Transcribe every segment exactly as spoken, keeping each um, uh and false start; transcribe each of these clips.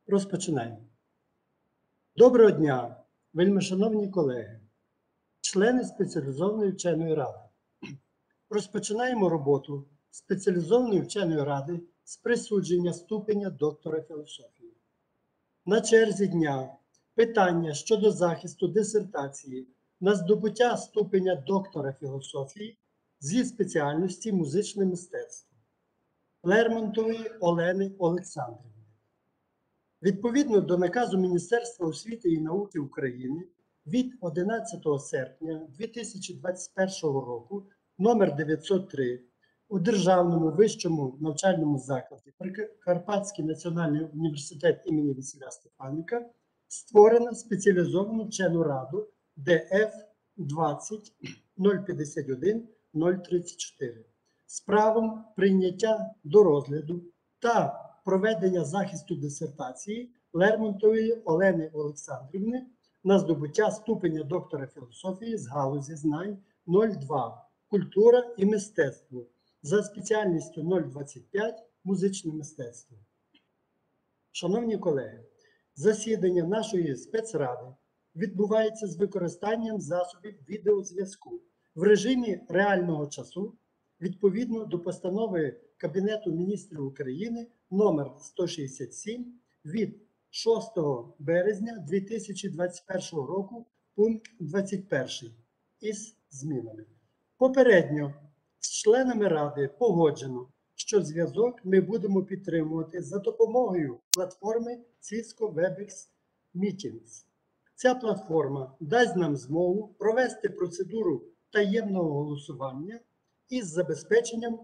Розпочинаємо. Доброго дня, вельмишановні колеги, члени спеціалізованої вченої ради. Розпочинаємо роботу спеціалізованої вченої ради з присудження ступеня доктора філософії. На черзі дня питання щодо захисту дисертації на здобуття ступеня доктора філософії зі спеціальності музичне мистецтво Лермонтової Олени Олександрівни. Відповідно до наказу Міністерства освіти і науки України від одинадцятого серпня дві тисячі двадцять першого року номер дев'ятсот три у Державному вищому навчальному закладі Карпатський національний університет імені Василя Стефаника створено спеціалізовану вчену раду Д Ф двадцять нуль п'ятдесят один нуль тридцять чотири з правом прийняття до розгляду та проведення захисту дисертації Лермонтової Олени Олександрівни на здобуття ступеня доктора філософії з галузі знань нуль два «Культура і мистецтво» за спеціальністю нуль двадцять п'ять «Музичне мистецтво». Шановні колеги, засідання нашої спецради відбувається з використанням засобів відеозв'язку в режимі реального часу відповідно до постанови Кабінету міністрів України номер сто шістдесят сім від шостого березня дві тисячі двадцять першого року, пункт двадцять перший із змінами. Попередньо з членами Ради погоджено, що зв'язок ми будемо підтримувати за допомогою платформи Cisco Webex Meetings. Ця платформа дасть нам змогу провести процедуру таємного голосування із забезпеченням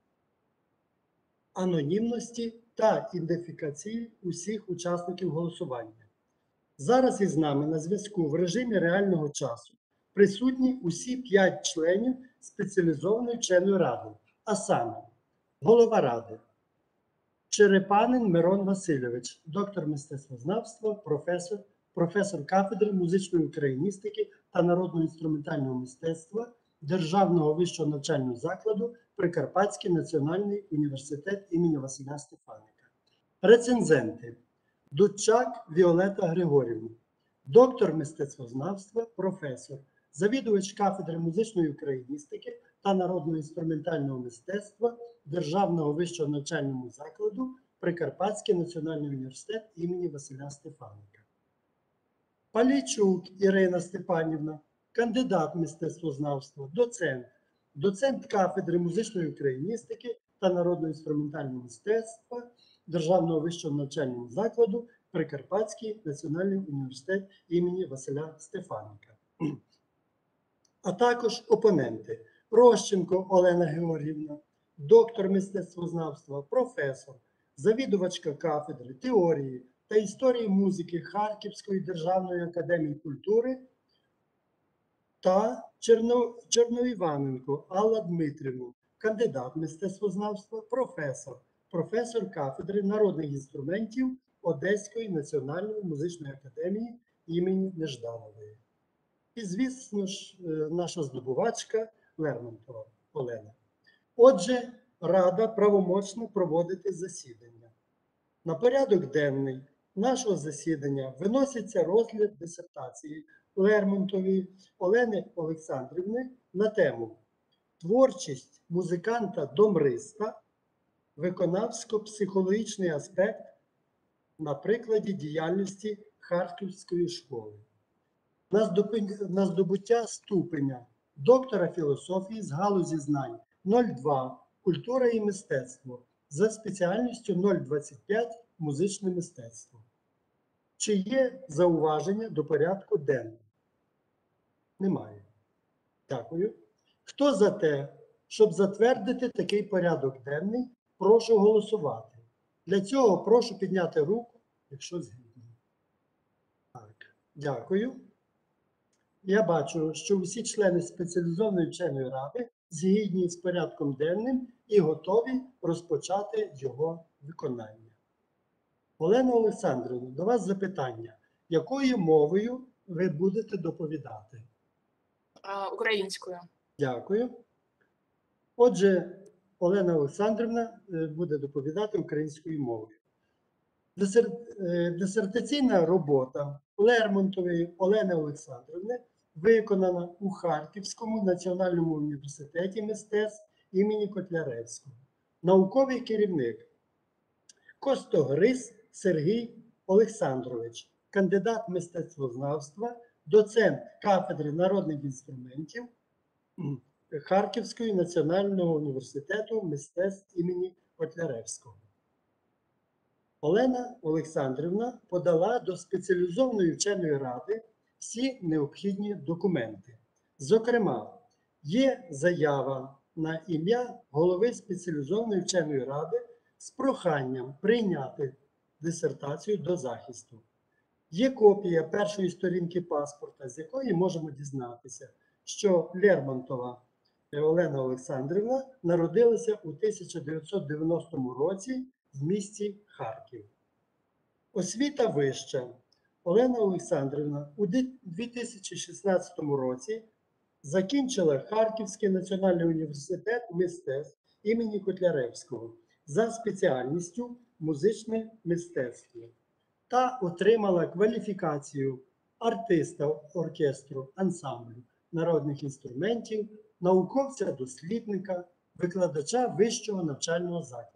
анонімності та ідентифікації усіх учасників голосування. Зараз із нами на зв'язку в режимі реального часу присутні усі п'ять членів спеціалізованої вченої ради, а саме голова ради Черепанин Мирон Васильович, доктор мистецтвознавства, професор, професор кафедри музичної україністики та народного інструментального мистецтва Державного вищого навчального закладу Прикарпатський національний університет імені Василя Стефаника. Рецензенти: Дудчак Віолета Григорівна, доктор мистецтвознавства, професор, завідувач кафедри музичної україністики та народного інструментального мистецтва Державного вищого навчального закладу Прикарпатський національний університет імені Василя Стефаника. Палійчук Ірина Степанівна, кандидат мистецтвознавства, доцент, доцент кафедри музичної україністики та народного інструментального мистецтва Державного вищого навчального закладу Прикарпатський національний університет імені Василя Стефаника. А також опоненти: Рощенко Олена Георгіївна, доктор мистецтвознавства, професор, завідувачка кафедри теорії та історії музики Харківської державної академії культури, та Черно... Черноіваненко Алла Дмитрівна, кандидат мистецтвознавства, професор, професор кафедри народних інструментів Одеської національної музичної академії імені Нежданової. І, звісно ж, наша здобувачка Лермонтова Олена. Отже, Рада правомочно проводити засідання. На порядок денний нашого засідання виноситься розгляд дисертації Лермонтової Олени Олександрівни на тему «Творчість музиканта-домриста. Виконавсько-психологічний аспект на прикладі діяльності Харківської школи». На здобуття ступеня доктора філософії з галузі знань нуль два «Культура і мистецтво» за спеціальністю нуль двадцять п'ять «Музичне мистецтво». Чи є зауваження до порядку денного? Немає. Дякую. Хто за те, щоб затвердити такий порядок денний, прошу голосувати. Для цього прошу підняти руку, якщо згідні. Так, дякую. Я бачу, що усі члени спеціалізованої вченої ради згідні з порядком денним і готові розпочати його виконання. Олена Олександрівна, до вас запитання. Якою мовою ви будете доповідати? Українською. Дякую. Отже, Олена Олександрівна буде доповідати українською мовою. Дисер... е, Дисертаційна робота Лермонтової Олени Олександрівни виконана у Харківському національному університеті мистецтв імені Котляревського. Науковий керівник Костогриз Сергій Олександрович, кандидат мистецтвознавства, доцент кафедри народних інструментів Харківського національного університету мистецтв імені Котляревського. Олена Олександрівна подала до спеціалізованої вченої ради всі необхідні документи. Зокрема, є заява на ім'я голови спеціалізованої вченої ради з проханням прийняти дисертацію до захисту. Є копія першої сторінки паспорта, з якої можемо дізнатися, що Лермонтова Олена Олександрівна народилася у тисяча дев'ятсот дев'яностому році в місті Харків. Освіта вища. Олена Олександрівна у дві тисячі шістнадцятому році закінчила Харківський національний університет мистецтв імені Котляревського за спеціальністю музичне мистецтво та отримала кваліфікацію артиста оркестру ансамблю народних інструментів, науковця-дослідника, викладача вищого навчального закладу.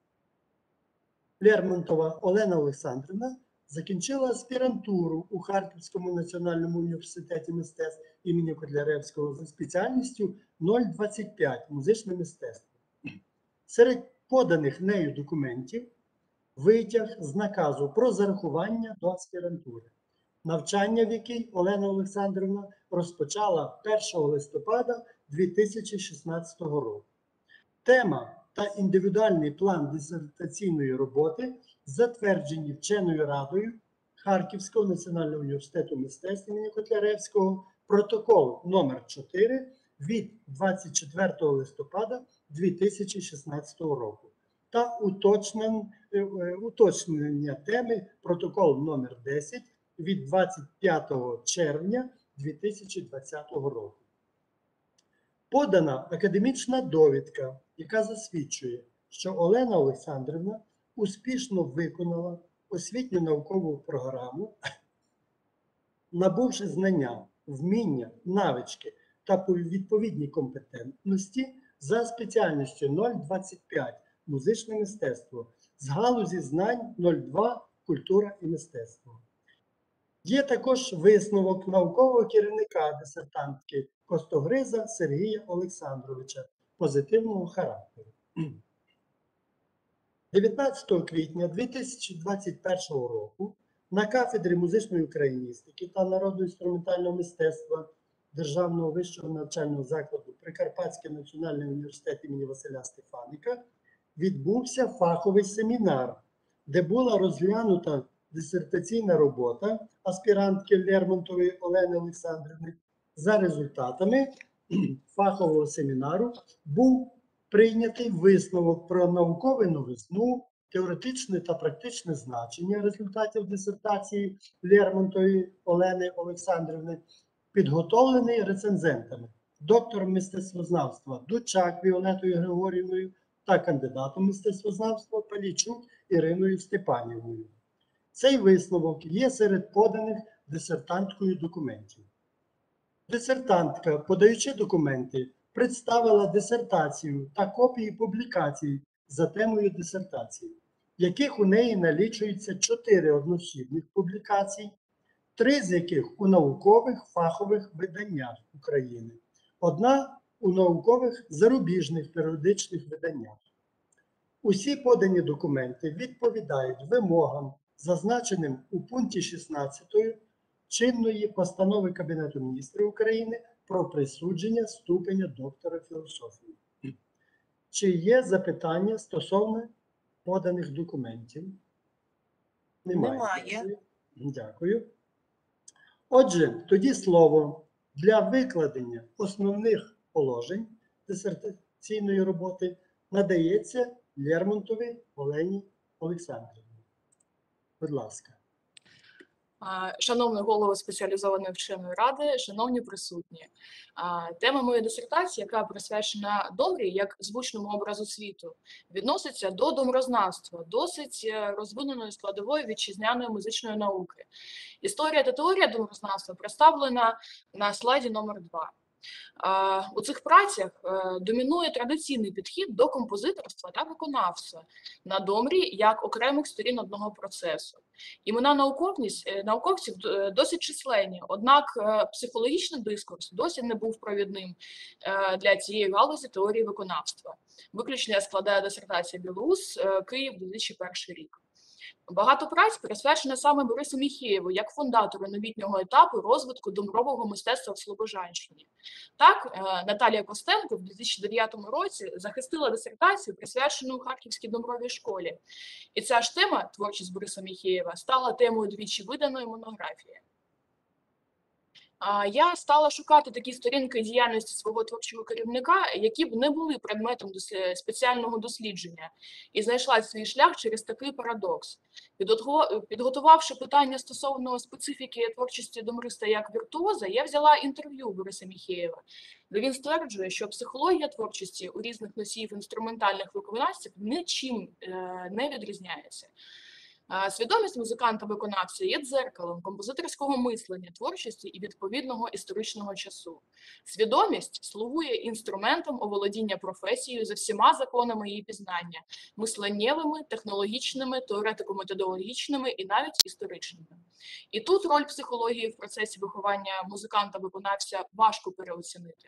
Лермонтова Олена Олександрівна закінчила аспірантуру у Харківському національному університеті мистецтв імені Котляревського за спеціальністю нуль двадцять п'ять музичне мистецтво. Серед поданих нею документів витяг з наказу про зарахування до аспірантури, навчання в якій Олена Олександрівна розпочала першого листопада дві тисячі шістнадцятого року. Тема та індивідуальний план дисертаційної роботи затверджені вченою радою Харківського національного університету мистецтв імені Котляревського, протокол номер чотири від двадцять четвертого листопада дві тисячі шістнадцятого року та уточнен, уточнення теми протокол номер десять від двадцять п'ятого червня дві тисячі двадцятого року. Подана академічна довідка, яка засвідчує, що Олена Олександрівна успішно виконала освітню наукову програму, набувши знання, вміння, навички та відповідні компетентності за спеціальністю нуль двадцять п'ять музичне мистецтво з галузі знань нуль два культура і мистецтво. Є також висновок наукового керівника дисертантки Костогриза Сергія Олександровича позитивного характеру. дев'ятнадцятого квітня дві тисячі двадцять першого року на кафедрі музичної україністики та народно-інструментального мистецтва Державного вищого навчального закладу Прикарпатський національний університет імені Василя Стефаника відбувся фаховий семінар, де була розглянута дисертаційна робота аспірантки Лермонтової Олени Олександрівни. За результатами фахового семінару був прийнятий висновок про наукову новизну, теоретичне та практичне значення результатів дисертації Лермонтової Олени Олександрівни, підготовлений рецензентами, доктором мистецтвознавства Дучак Віолетою Григорівною та кандидатом мистецтвознавства Палійчук Іриною Степанівною. Цей висновок є серед поданих дисертанткою документів. Дисертантка, подаючи документи, представила дисертацію та копії публікацій за темою дисертації, яких у неї налічується чотири односібних публікацій, три з яких у наукових фахових виданнях України, одна у наукових зарубіжних періодичних виданнях. Усі подані документи відповідають вимогам, зазначеним у пункті шістнадцятому чинної постанови Кабінету міністрів України про присудження ступеня доктора філософії. Чи є запитання стосовно поданих документів? Немає. Немає. Дякую. Отже, тоді слово для викладення основних положень дисертаційної роботи надається Лермонтовій Олені Олександрівні. Будь ласка. А, Шановний голово спеціалізованої вченої ради, шановні присутні, А, тема моєї дисертації, яка присвячена домрі як звучному образу світу, відноситься до домрознавства, досить е, розвиненої складової вітчизняної музичної науки. Історія та теорія домрознавства представлена на слайді номер два. У цих працях е, домінує традиційний підхід до композиторства та виконавства на домрі як окремих сторін одного процесу. Імена науковність, е, науковців е, досить численні, однак е, психологічний дискурс досі не був провідним е, для цієї галузі теорії виконавства. Виключення складає дисертація Білоус, е, Київ, дві тисячі перший рік. Багато праць присвячено саме Борису Міхеєву як фундатору новітнього етапу розвитку домрового мистецтва в Слобожанщині. Так, Наталія Костенко в дві тисячі дев'ятому році захистила дисертацію, присвячену Харківській домровій школі. І ця ж тема, творчість Бориса Міхеєва, стала темою двічі виданої монографії. Я стала шукати такі сторінки діяльності свого творчого керівника, які б не були предметом спеціального дослідження, і знайшла свій шлях через такий парадокс. Підготувавши питання стосовно специфіки творчості домриста як віртуоза, я взяла інтерв'ю Бориса Міхеєва, де він стверджує, що психологія творчості у різних носіїв інструментальних виконавців нічим не відрізняється. Свідомість музиканта-виконавця є дзеркалом композиторського мислення, творчості і відповідного історичного часу. Свідомість слугує інструментом оволодіння професією за всіма законами її пізнання – мисленнєвими, технологічними, теоретико-методологічними і навіть історичними. І тут роль психології в процесі виховання музиканта-виконавця важко переоцінити.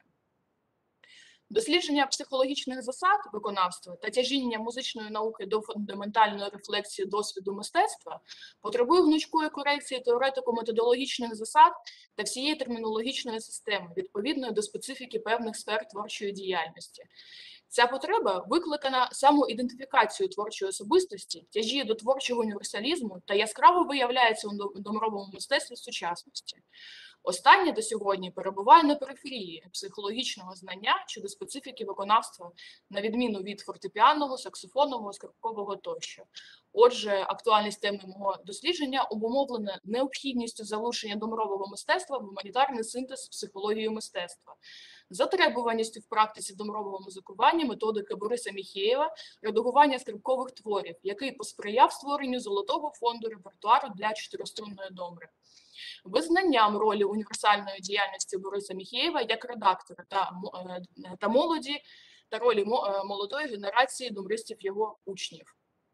Дослідження психологічних засад виконавства та тяжіння музичної науки до фундаментальної рефлексії досвіду мистецтва потребує гнучкої корекції теоретико-методологічних засад та всієї термінологічної системи, відповідної до специфіки певних сфер творчої діяльності. Ця потреба викликана самоідентифікацією творчої особистості, тяжіє до творчого універсалізму та яскраво виявляється у домровому мистецтві сучасності. Останнє до сьогодні перебуває на периферії психологічного знання щодо специфіки виконавства, на відміну від фортепіанного, саксофонного, скрипкового тощо. Отже, актуальність теми мого дослідження обумовлена необхідністю залучення домрового мистецтва в гуманітарний синтез психології мистецтва, затребуваністю в практиці домрового музикування методики Бориса Міхеєва редагування скрипкових творів, який посприяв створенню золотого фонду репертуару для чотириструнної домри. Визнанням ролі універсальної діяльності Бориса Міхеєва як редактора та, та молоді та ролі молодої генерації домристів його учнів.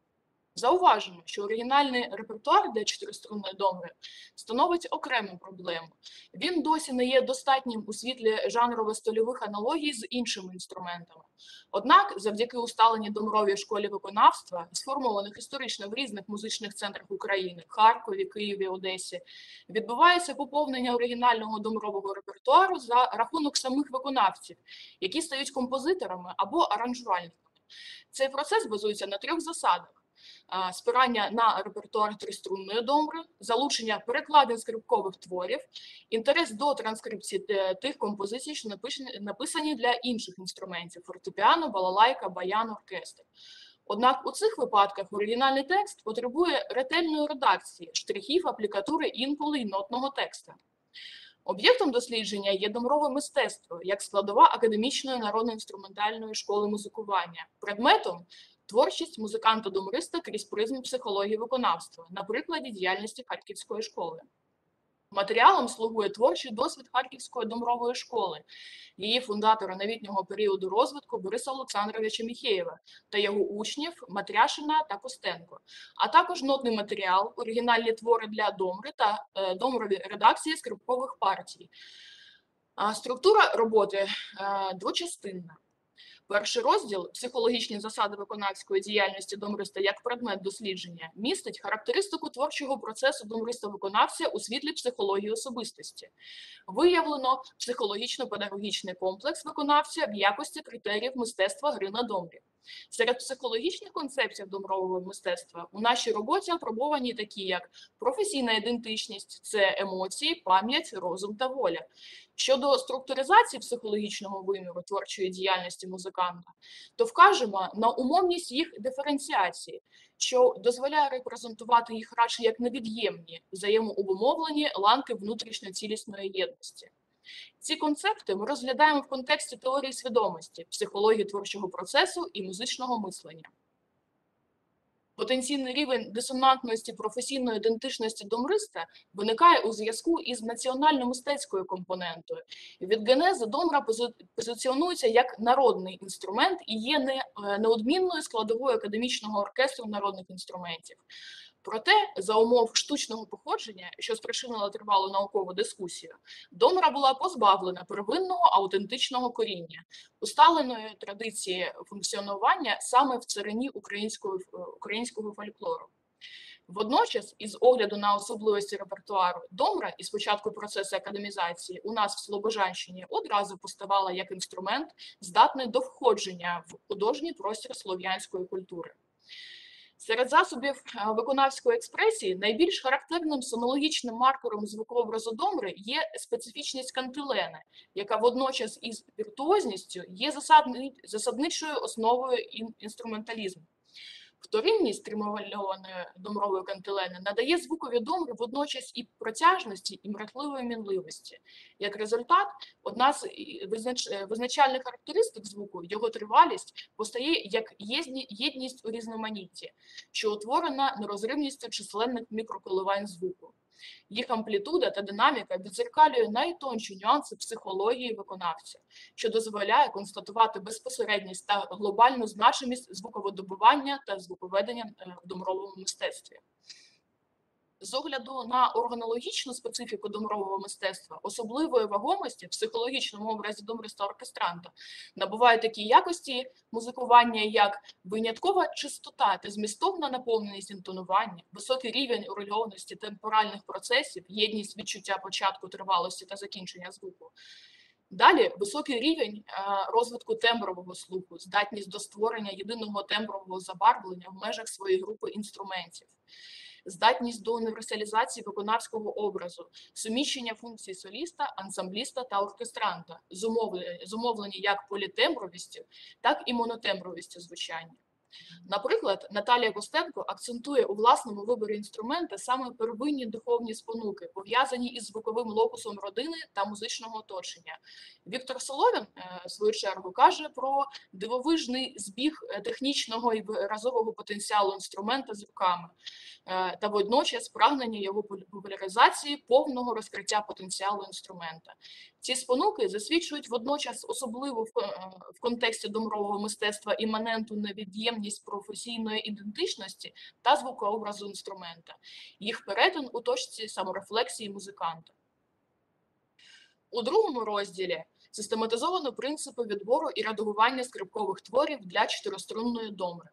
Зауважимо, що оригінальний репертуар для чотириструнної домри становить окрему проблему. Він досі не є достатнім у світлі жанрово-стильових аналогій з іншими інструментами. Однак, завдяки усталеній домровій школі виконавства, сформованих історично в різних музичних центрах України – Харкові, Києві, Одесі, відбувається поповнення оригінального домрового репертуару за рахунок самих виконавців, які стають композиторами або аранжувальниками. Цей процес базується на трьох засадах: спирання на репертуар триструнної домри, залучення перекладин скрипкових творів, інтерес до транскрипції тих композицій, що написані для інших інструментів – фортепіано, балалайка, баян, оркестр. Однак у цих випадках оригінальний текст потребує ретельної редакції, штрихів, аплікатури, інколи й нотного текста. Об'єктом дослідження є домрове мистецтво, як складова академічної народно-інструментальної школи музикування. Предметом – творчість музиканта-домриста крізь призму психології виконавства, на прикладі діяльності Харківської школи. Матеріалом слугує творчий досвід Харківської домрової школи, її фундатора новітнього періоду розвитку Бориса Олександровича Міхеєва та його учнів Матряшина та Костенко, а також нотний матеріал, оригінальні твори для домри та е, домрові редакції скрипкових партій. А структура роботи е, двочастинна. Перший розділ «Психологічні засади виконавської діяльності домриста як предмет дослідження» містить характеристику творчого процесу домриста-виконавця у світлі психології особистості. Виявлено психологічно-педагогічний комплекс виконавця в якості критеріїв мистецтва гри на домрі. Серед психологічних концепцій домрового мистецтва у нашій роботі апробовані такі, як професійна ідентичність, це емоції, пам'ять, розум та воля. Щодо структуризації психологічного виміру творчої діяльності музиканта, то вкажемо на умовність їх диференціації, що дозволяє репрезентувати їх радше як невід'ємні, взаємообумовлені ланки внутрішньоцілісної єдності. Ці концепти ми розглядаємо в контексті теорії свідомості, психології творчого процесу і музичного мислення. Потенційний рівень дисонантності професійної ідентичності домриста виникає у зв'язку із національно-мистецькою компонентою. Від генези домра позиціонується як народний інструмент і є не, неодмінною складовою академічного оркестру народних інструментів. Проте, за умов штучного походження, що спричинило тривалу наукову дискусію, домра була позбавлена первинного аутентичного коріння, усталеної традиції функціонування саме в царині українського, українського фольклору. Водночас, із огляду на особливості репертуару, домра із початку процесу академізації у нас в Слобожанщині одразу поставала як інструмент, здатний до входження в художній простір слов'янської культури. Серед засобів виконавської експресії найбільш характерним сонологічним маркером звукообразу домри є специфічність кантилени, яка водночас із віртуозністю є засадничою основою інструменталізму. Вторинність тримувальованої домрової кантилени надає звукові домри водночас і протяжності, і мрахливої мінливості. Як результат, одна з визнач... визначальних характеристик звуку, його тривалість, постає як єдність у різноманітті, що утворена нерозривністю численних мікроколивань звуку. Їх амплітуда та динаміка відзеркалює найтонші нюанси психології виконавця, що дозволяє констатувати безпосередність та глобальну значимість звуководобування та звуковедення в домровому мистецтві. З огляду на органологічну специфіку домрового мистецтва, особливої вагомості в психологічному образі домриста оркестранта набувають такі якості музикування, як виняткова чистота та змістовна наповненість інтонування, високий рівень урегульованості темпоральних процесів, єдність відчуття початку, тривалості та закінчення звуку. Далі високий рівень розвитку тембрового слуху, здатність до створення єдиного тембрового забарвлення в межах своєї групи інструментів. Здатність до універсалізації виконавського образу, суміщення функцій соліста, ансамбліста та оркестранта, зумовлені як політембровістю, так і монотембровістю звучання. Наприклад, Наталія Костенко акцентує у власному виборі інструмента саме первинні духовні спонуки, пов'язані із звуковим локусом родини та музичного оточення. Віктор Соломін, в свою чергу, каже про дивовижний збіг технічного і виразового потенціалу інструмента з руками та водночас прагнення його популяризації, повного розкриття потенціалу інструмента. Ці спонуки засвідчують водночас особливу в контексті домрового мистецтва іманенту невід'ємність професійної ідентичності та звукообразу інструмента, їх перетин у точці саморефлексії музиканта. У другому розділі систематизовано принципи відбору і редагування скрипкових творів для чотириструнної домри.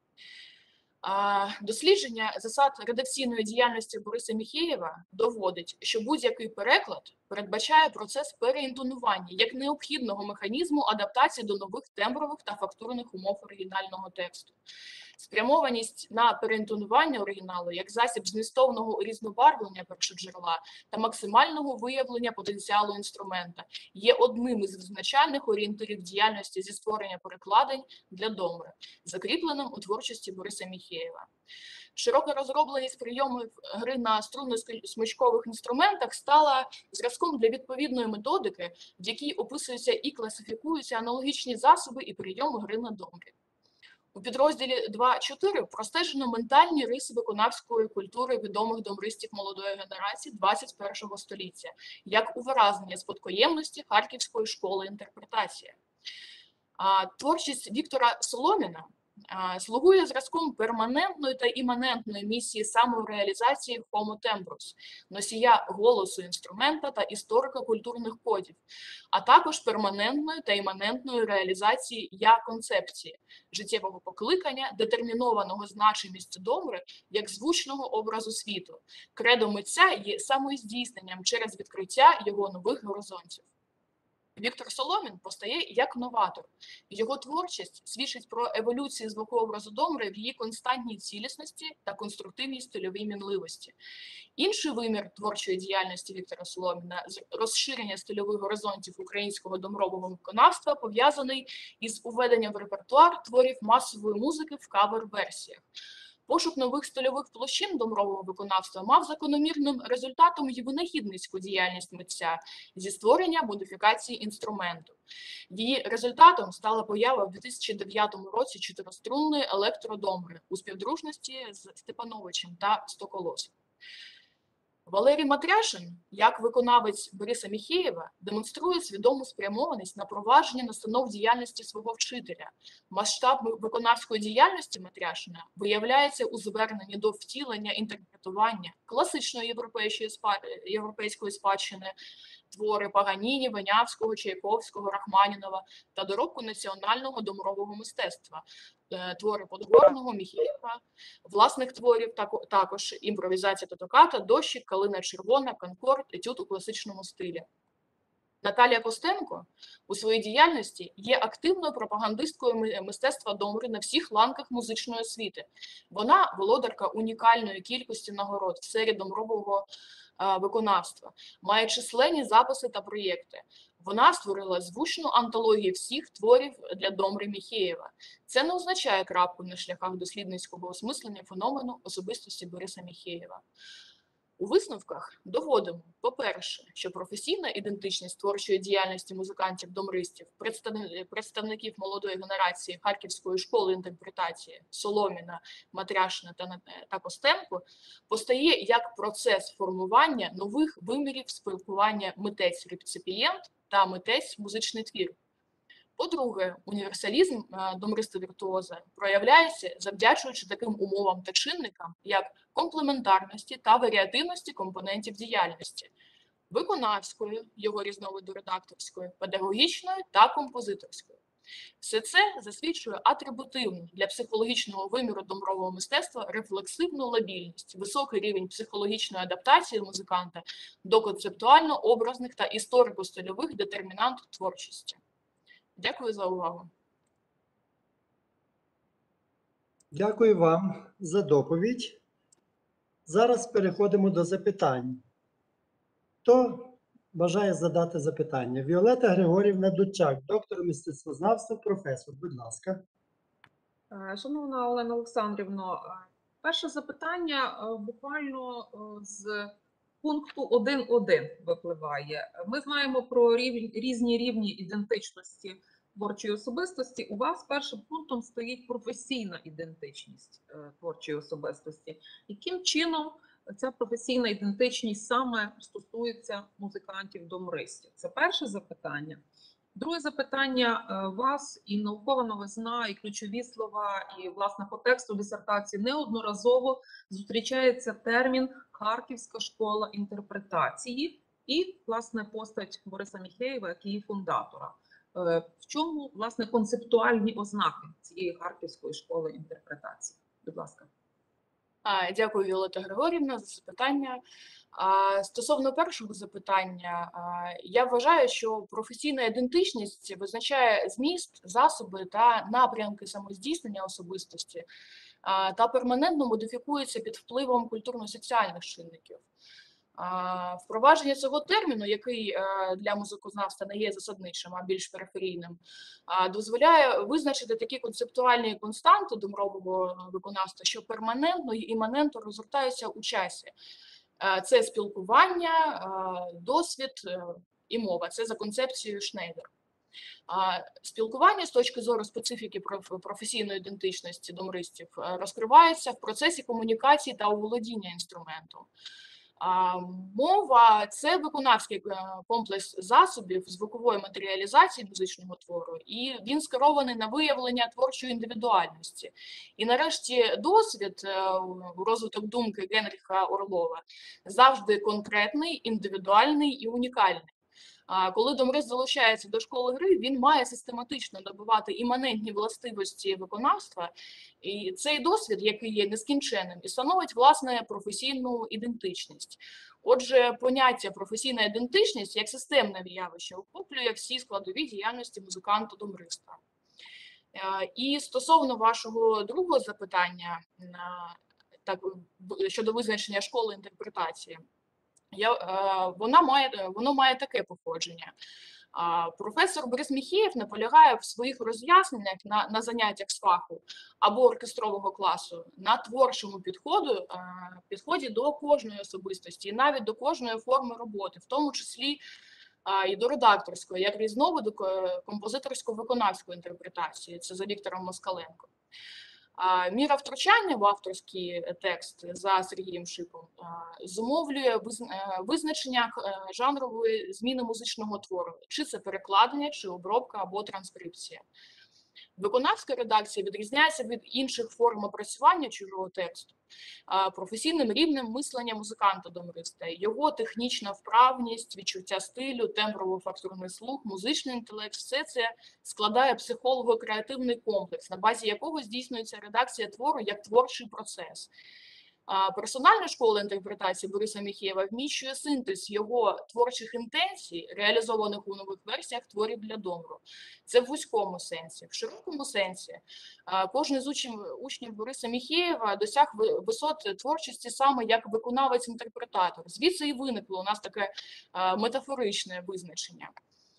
Дослідження засад редакційної діяльності Бориса Міхеєва доводить, що будь-який переклад передбачає процес переінтонування як необхідного механізму адаптації до нових тембрових та фактурних умов оригінального тексту. Спрямованість на переінтонування оригіналу як засіб змістовного різнобарвлення першоджерела та максимального виявлення потенціалу інструмента є одним із визначальних орієнтирів діяльності зі створення перекладень для домри, закріпленим у творчості Бориса Міхеєва. Широка розробленість прийомів гри на струнно-смичкових інструментах стала зразком для відповідної методики, в якій описуються і класифікуються аналогічні засоби і прийоми гри на домрі. У підрозділі два чотири простежено ментальні риси виконавської культури відомих домристів молодої генерації двадцять першого століття, як увиразнення спадкоємності Харківської школи інтерпретації. Творчість Віктора Соломіна слугує зразком перманентної та іманентної місії самореалізації Homo Tembrus, носія голосу інструмента та історико-культурних кодів, а також перманентної та іманентної реалізації я-концепції, життєвого покликання, детермінованого значимістю домри як звучного образу світу. Кредо митця є самоздійсненням через відкриття його нових горизонтів. Віктор Соломін постає як новатор. Його творчість свідчить про еволюцію звукообразу домри в її константній цілісності та конструктивній стильовій мінливості. Інший вимір творчої діяльності Віктора Соломіна – розширення стильових горизонтів українського домрового виконавства, пов'язаний із уведенням в репертуар творів масової музики в кавер-версіях. Пошук нових стильових площин домрового виконавства мав закономірним результатом і винахідницьку діяльність митця зі створення модифікації інструменту. Її результатом стала поява в дві тисячі дев'ятому році чотириструнної електродомри у співдружності з Степановичем та Стоколосом. Валерій Матряшин, як виконавець Бориса Міхеєва, демонструє свідому спрямованість на провадження настанов діяльності свого вчителя. Масштаб виконавської діяльності Матряшина виявляється у зверненні до втілення, інтерпретування класичної європейської спадщини, твори Паганіні, Винявського, Чайковського, Рахманінова та доробку національного домрового мистецтва, твори Подгорного, Міхеєва, власних творів, також імпровізація та токата, дощик, калина червона, конкорд, етюд у класичному стилі. Наталія Костенко у своїй діяльності є активною пропагандисткою мистецтва домри на всіх ланках музичної освіти. Вона володарка унікальної кількості нагород в сфері домрового виконавства, має численні записи та проєкти. Вона створила звучну антологію всіх творів для домри Міхеєва. Це не означає крапку на шляхах дослідницького осмислення феномену особистості Бориса Міхеєва. У висновках доводимо, по-перше, що професійна ідентичність творчої діяльності музикантів-домристів, представників молодої генерації Харківської школи інтерпретації Соломіна, Матряшина та Костенко постає як процес формування нових вимірів спілкування митець-реципієнт та митець-музичний твір. По-друге, універсалізм домриста-віртуоза проявляється, завдячуючи таким умовам та чинникам, як комплементарності та варіативності компонентів діяльності, виконавської, його різновиду редакторської, педагогічної та композиторської. Все це засвідчує атрибутивну для психологічного виміру домрового мистецтва рефлексивну лабільність, високий рівень психологічної адаптації музиканта до концептуально-образних та історико-стильових детермінантів творчості. Дякую за увагу. Дякую вам за доповідь. Зараз переходимо до запитань. Хто бажає задати запитання? Віолета Григорівна Дудчак, доктор мистецтвознавства, професор. Будь ласка. Шановна Олена Олександрівно, перше запитання буквально з пункту один точка один випливає. Ми знаємо про рівень, різні рівні ідентичності творчої особистості. У вас першим пунктом стоїть професійна ідентичність творчої особистості. Яким чином ця професійна ідентичність саме стосується музикантів-домристів? Це перше запитання. Друге запитання. Вас і наукова новизна, і ключові слова, і, власне, по тексту дисертації неодноразово зустрічається термін «Харківська школа інтерпретації» і, власне, постать Бориса Міхеєва, як її фундатора. В чому, власне, концептуальні ознаки цієї Харківської школи інтерпретації? Будь ласка. Дякую, Віолета Григорівна, за запитання. Стосовно першого запитання, я вважаю, що професійна ідентичність визначає зміст, засоби та напрямки самоздійснення особистості та перманентно модифікується під впливом культурно-соціальних чинників. Впровадження цього терміну, який для музикознавства не є засадничим, а більш периферійним, дозволяє визначити такі концептуальні константи домрового виконавства, що перманентно і іманентно розгортаються у часі. Це спілкування, досвід і мова. Це за концепцією Шнейдер. Спілкування з точки зору специфіки професійної ідентичності домристів розкривається в процесі комунікації та оволодіння інструментом. Мова – це виконавський комплекс засобів звукової матеріалізації музичного твору, і він скерований на виявлення творчої індивідуальності. І нарешті досвід, розвиток думки Генріха Орлова, завжди конкретний, індивідуальний і унікальний. А коли домрист залучається до школи гри, він має систематично добувати іманентні властивості виконавства, і цей досвід, який є нескінченним, і становить власне професійну ідентичність. Отже, поняття професійна ідентичність як системне явище охоплює всі складові діяльності музиканта-домриста. І стосовно вашого другого запитання, так, щодо визначення школи інтерпретації, я, вона має, воно має таке походження. Професор Борис Міхеєв наполягає в своїх роз'ясненнях на, на заняттях з фаху або оркестрового класу на творчому підходу, підході до кожної особистості і навіть до кожної форми роботи, в тому числі і до редакторської, як різновиду композиторсько-виконавської інтерпретації, це за Віктором Москаленком. Міра втручання в авторський текст за Сергієм Шипом зумовлює визначення жанрової зміни музичного твору, чи це перекладення, чи обробка або транскрипція. Виконавська редакція відрізняється від інших форм опрацювання чужого тексту професійним рівнем мислення музиканта-домриста, його технічна вправність, відчуття стилю, темброво-фактурний слух, музичний інтелект – все це складає психолого-креативний комплекс, на базі якого здійснюється редакція твору як творчий процес. Персональна школа інтерпретації Бориса Міхеєва вміщує синтез його творчих інтенцій, реалізованих у нових версіях творів для домру. Це в вузькому сенсі. В широкому сенсі кожен з учнів, учнів Бориса Міхеєва досяг висот творчості саме як виконавець-інтерпретатор. Звідси і виникло у нас таке метафоричне визначення.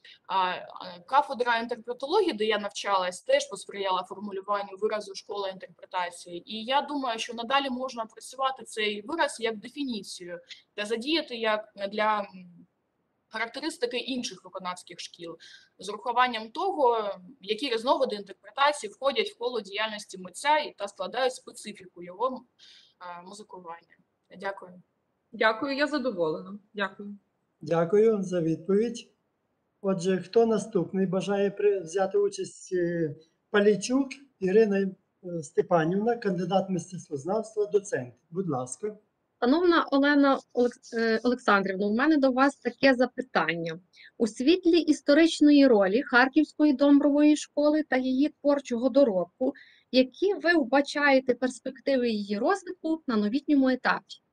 Кафедра інтерпретології, де я навчалась, теж посприяла формулюванню виразу школа інтерпретації. І я думаю, що надалі можна працювати цей вираз як дефініцію та задіяти як для характеристики інших виконавських шкіл, з урахуванням того, які різновиди інтерпретації входять в коло діяльності митця та складають специфіку його музикування. Дякую. Дякую, я задоволена. Дякую. Дякую за відповідь. Отже, хто наступний бажає взяти участь? Палійчук Ірина Степанівна, кандидат мистецтвознавства, доцент. Будь ласка. Шановна Олена Олександрівна, у мене до вас таке запитання. У світлі історичної ролі Харківської домбрової школи та її творчого доробку, які ви вбачаєте перспективи її розвитку на новітньому етапі?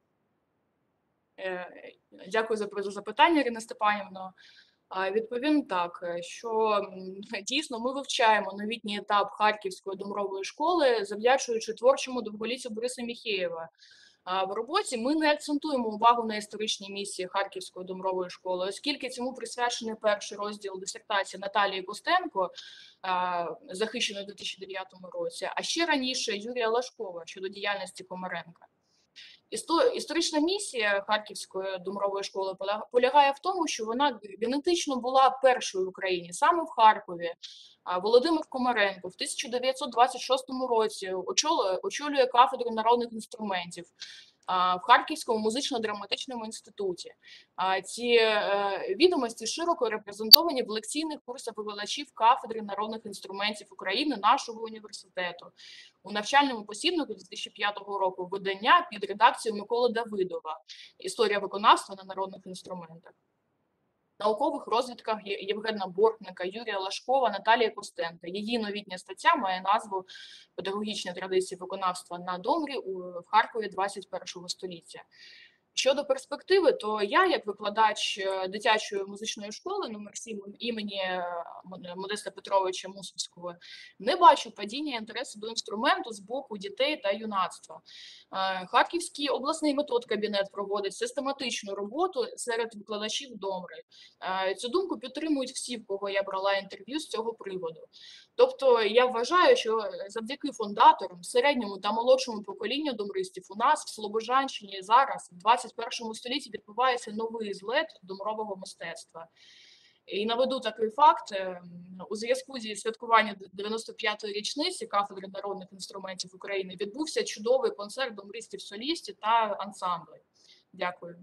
Дякую за запитання, Ірина Степанівна. Відповім так, що дійсно ми вивчаємо новітній етап Харківської домбрової школи, завдячуючи творчому довголіттю Бориса Міхеєва. В роботі ми не акцентуємо увагу на історичній місії Харківської домбрової школи, оскільки цьому присвячений перший розділ дисертації Наталії Костенко, захищеної у дві тисячі дев'ятому році, а ще раніше Юрія Лашкова щодо діяльності Комаренка. Історична місія Харківської домбрової школи полягає в тому, що вона генетично була першою в Україні. Саме в Харкові Володимир Комаренко в тисяча дев'ятсот двадцять шостому році очолює кафедру народних інструментів в Харківському музично-драматичному інституті. Ці відомості широко репрезентовані в лекційних курсах викладачів кафедри народних інструментів України нашого університету. У навчальному посібнику дві тисячі п'ятого року видання під редакцією Миколи Давидова «Історія виконавства на народних інструментах». Наукових розвідках Євгена Бортника, Юрія Лашкова, Наталії Костенка. Її новітня стаття має назву «Педагогічні традиції виконавства на домрі в Харкові двадцять першого століття». Щодо перспективи, то я, як викладач дитячої музичної школи номер сім імені Модеста Петровича Мусорського, не бачу падіння інтересу до інструменту з боку дітей та юнацтва. Харківський обласний метод-кабінет проводить систематичну роботу серед викладачів домри. Цю думку підтримують всі, в кого я брала інтерв'ю з цього приводу. Тобто я вважаю, що завдяки фундаторам, середньому та молодшому поколінню домристів у нас в Слобожанщині зараз, в двадцять першому столітті, відбувається новий злет домрового мистецтва. І наведу такий факт. У зв'язку зі святкуванням дев'яносто п'ятої річниці кафедри народних інструментів України відбувся чудовий концерт домристів-солістів та ансамблів. Дякую.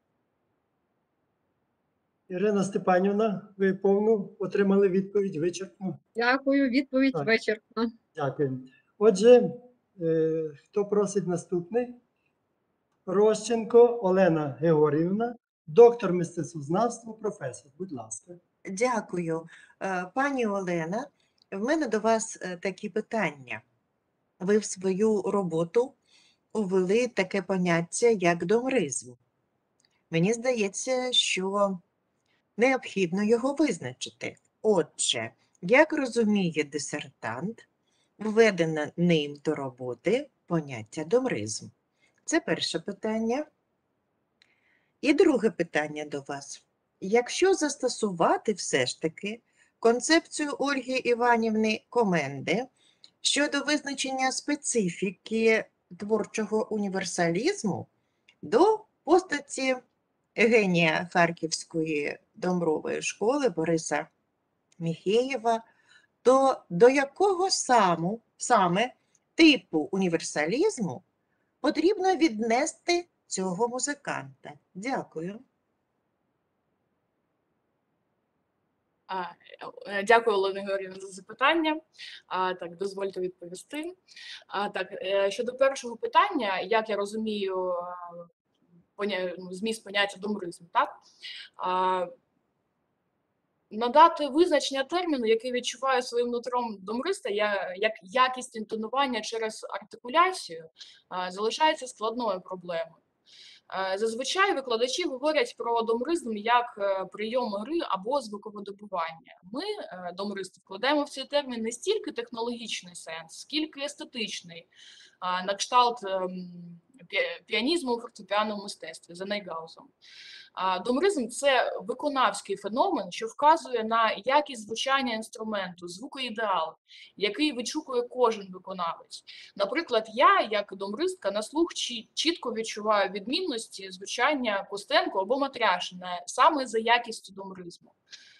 Ірина Степанівна, ви повну отримали відповідь вичерпну? Дякую, відповідь Так. вичерпна. Дякую. Отже, хто просить наступний? Рощенко Олена Георгіївна, доктор мистецтвознавства, професор. Будь ласка. Дякую. Е, Пані Олена, в мене до вас е, такі питання. Ви в свою роботу ввели таке поняття, як домризм. Мені здається, що необхідно його визначити. Отже, як розуміє дисертант, введено ним до роботи поняття домризм? Це перше питання. І друге питання до вас. Якщо застосувати все ж таки концепцію Ольги Іванівни Коменди щодо визначення специфіки творчого універсалізму до постаті генія Харківської домбрової школи Бориса Міхеєва, то до якого саму, саме типу універсалізму потрібно віднести цього музиканта? Дякую. А, е, Дякую, Олена Георгіївна, за запитання. А, так, дозвольте відповісти. А, так, е, щодо першого питання, як я розумію а, поня... ну, зміст поняття домризм, так? А, надати визначення терміну, який відчуває своїм нутром домриста, я- як якість інтонування через артикуляцію, а, залишається складною проблемою. Е, Зазвичай викладачі говорять про домризм як е, прийом гри або звуковидобування. Ми, е, домристи, вкладаємо в цей термін не стільки технологічний сенс, скільки естетичний, а, на кшталт ем, пі- піанізму у фортепіанному мистецтві за Нейгаузом. А, Домризм – це виконавський феномен, що вказує на якість звучання інструменту, звукоідеал, який вичукує кожен виконавець. Наприклад, я, як домристка, на слух чі- чітко відчуваю відмінності звучання Костенко або Матряшина саме за якістю домризму.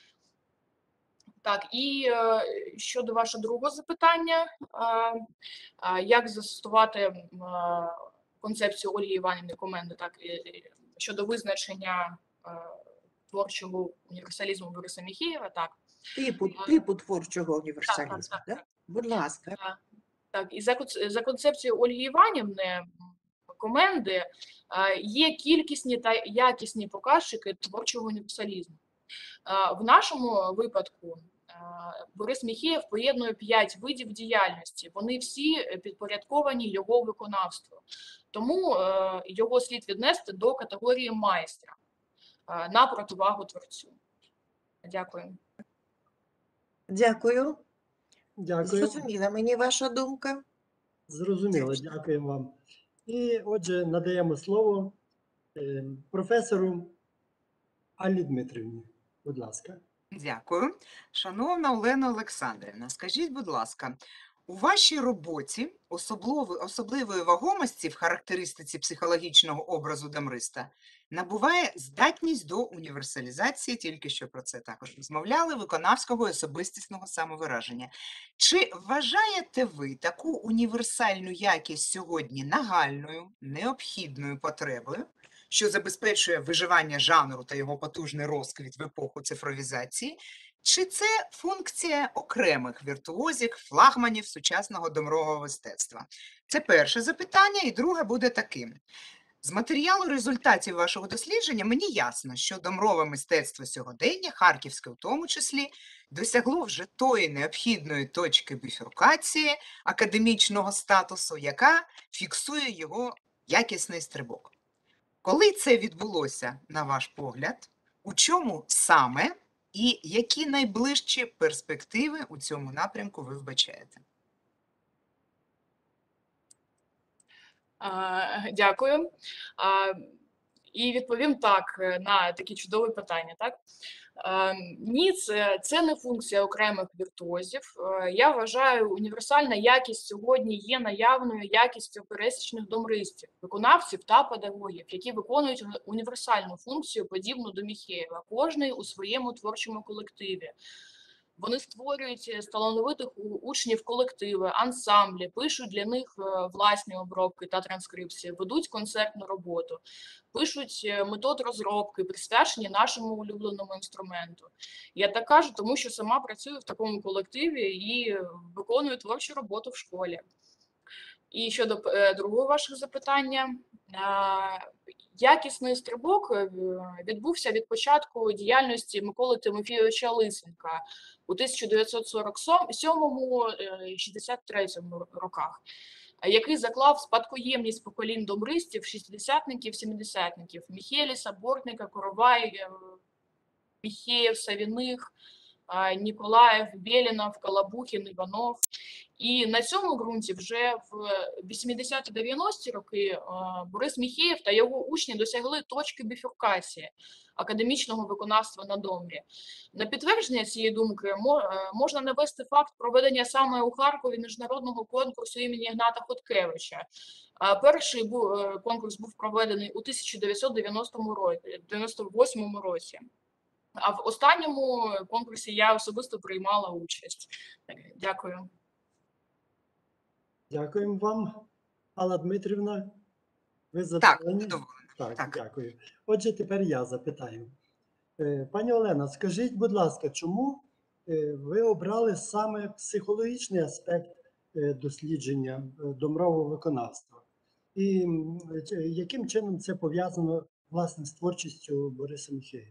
Так, і е, щодо вашого другого запитання, е, е, як застосувати е, концепцію Ольги Іванівни Коменди, так, і- і щодо визначення е, творчого універсалізму Бориса Міхеєва, так. Типу, типу творчого Так, так, універсалізму, так, да? так. Будь ласка. Так, так. І за, конц- за концепцією Ольги Іванівни м, Коменди е, є кількісні та якісні показчики творчого універсалізму. Е, В нашому випадку е, Борис Міхеєв поєднує п'ять видів діяльності. Вони всі підпорядковані його виконавству. Тому е, його слід віднести до категорії майстра е, на противагу творцю. Дякую. Дякую. Дякую. Зрозуміла мені ваша думка. Зрозуміло, дякуємо вам. І отже, надаємо слово е, професору Аллі Дмитрівні. Будь ласка. Дякую. Шановна Олена Олександрівна, скажіть, будь ласка, у вашій роботі особливо- особливої вагомості в характеристиці психологічного образу домриста набуває здатність до універсалізації, тільки що про це також розмовляли, виконавського і особистісного самовираження. Чи вважаєте ви таку універсальну якість сьогодні нагальною, необхідною потребою, що забезпечує виживання жанру та його потужний розквіт в епоху цифровізації, чи це функція окремих віртуозів, флагманів сучасного домрового мистецтва? Це перше запитання, і друге буде таким. З матеріалу результатів вашого дослідження мені ясно, що домрове мистецтво сьогодення, харківське в тому числі, досягло вже тої необхідної точки біфуркації академічного статусу, яка фіксує його якісний стрибок. Коли це відбулося, на ваш погляд, у чому саме і які найближчі перспективи у цьому напрямку ви вбачаєте? А, Дякую. А, І відповім так е, на такі чудові питання. Так? Е, Ні, це, це не функція окремих віртуозів. Е, Я вважаю, універсальна якість сьогодні є наявною якістю пересічних домристів, виконавців та педагогів, які виконують уні- універсальну функцію, подібну до Міхеєва, кожний у своєму творчому колективі. Вони створюють е, з талановитих у- учнів колективи, ансамблі, пишуть для них е, власні обробки та транскрипції, ведуть концертну роботу, пишуть е, метод розробки, присвячені нашому улюбленому інструменту. Я так кажу, тому що сама працюю в такому колективі і е, виконую творчу роботу в школі. І щодо е, другого вашого запитання, е, Якісний стрибок е, відбувся від початку діяльності Миколи Тимофійовича Лисенка у тисяча дев'ятсот сорок сьомому - шістдесят третьому роках, який заклав спадкоємність поколінь домбристів, шістдесятників, сімдесятників – Міхеліса, Бортника, Коровай, е, Міхеєв, Савіних, е, Ніколаєв, Белінов, Колобухін, Іванов. І на цьому ґрунті вже в вісімдесяті-дев'яності роки е, Борис Міхеєв та його учні досягли точки біфуркації академічного виконавства на домбрі. На підтвердження цієї думки мо- е, можна навести факт проведення саме у Харкові міжнародного конкурсу імені Ігната Хоткевича. А Перший бу- е, конкурс був проведений у тисяча дев'ятсот дев'яностому році, дев'яносто восьмому році. А в останньому конкурсі я особисто приймала участь. Дякую. Дякуємо вам, Алла Дмитрівна. Ви Так, задоволені? задоволена. Так, Так. дякую. Отже, тепер я запитаю. Е, Пані Олена, скажіть, будь ласка, чому е, ви обрали саме психологічний аспект е, дослідження е, домбрового виконавства? І м, чи- яким чином це пов'язано, власне, з творчістю Бориса Міхеєва?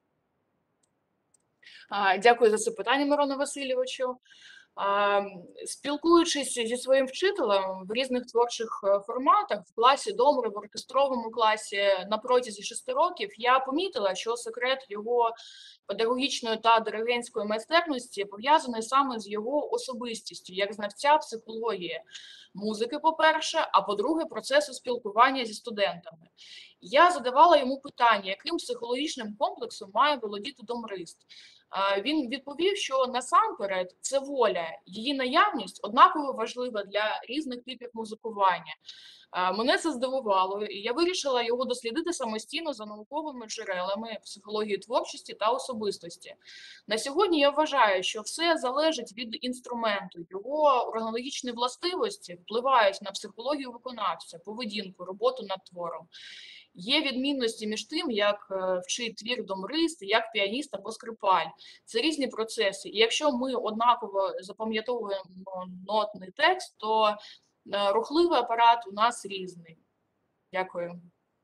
А, Дякую за це питання, Мирону Васильовичу. А, Спілкуючись зі своїм вчителем в різних творчих е, форматах, в класі домбри, в оркестровому класі на протязі шести років, я помітила, що секрет його педагогічної та диригентської майстерності пов'язаний саме з його особистістю, як знавця психології музики, по-перше, а по-друге, процесу спілкування зі студентами. Я задавала йому питання, яким психологічним комплексом має володіти домбрист. А, Він відповів, що насамперед це воля, її наявність однаково важлива для різних типів музикування. А, Мене це здивувало, і я вирішила його дослідити самостійно за науковими джерелами психології творчості та особистості. На сьогодні я вважаю, що все залежить від інструменту, його органологічні властивості впливають на психологію виконавця, поведінку, роботу над твором. Є відмінності між тим, як е, вчить твір домбрист, як піаніст або скрипаль. Це різні процеси. І якщо ми однаково запам'ятовуємо нотний текст, то е, рухливий апарат у нас різний. Дякую.